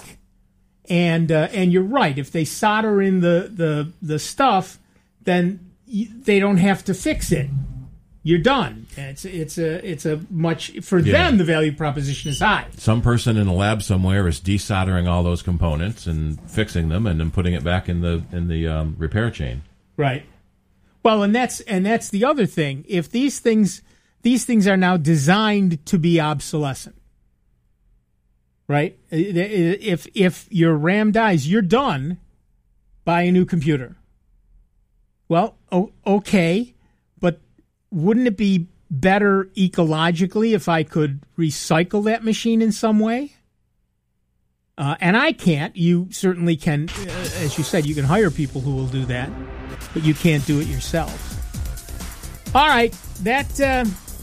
and uh, and you're right. If they solder in the the, the stuff, then y- they don't have to fix it. You're done. It's it's a it's a much for yeah. them. The value proposition is high. Some person in a lab somewhere is desoldering all those components and fixing them, and then putting it back in the in the um, repair chain. Right. Well, and that's and that's the other thing. If these things. These things are now designed to be obsolescent, right? If if your RAM dies, you're done. Buy a new computer. Well, oh, okay, but wouldn't it be better ecologically if I could recycle that machine in some way? Uh, and I can't. You certainly can, uh, as you said, you can hire people who will do that, but you can't do it yourself. All right, that... Uh,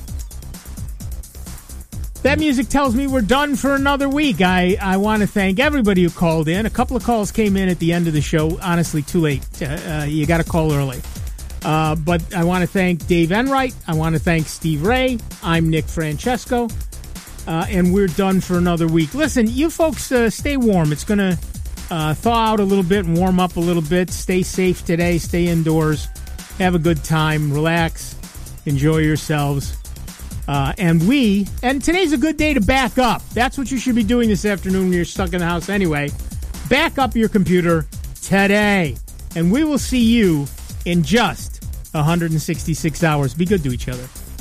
That music tells me we're done for another week. I, I want to thank everybody who called in. A couple of calls came in at the end of the show. Honestly, too late. Uh, uh, you got to call early. Uh, but I want to thank Dave Enright. I want to thank Steve Ray. I'm Nick Francesco. Uh, and we're done for another week. Listen, you folks uh, stay warm. It's going to uh, thaw out a little bit and warm up a little bit. Stay safe today. Stay indoors. Have a good time. Relax. Enjoy yourselves. Uh, and we, and today's a good day to back up. That's what you should be doing this afternoon when you're stuck in the house anyway. Back up your computer today. And we will see you in just one hundred sixty-six hours. Be good to each other.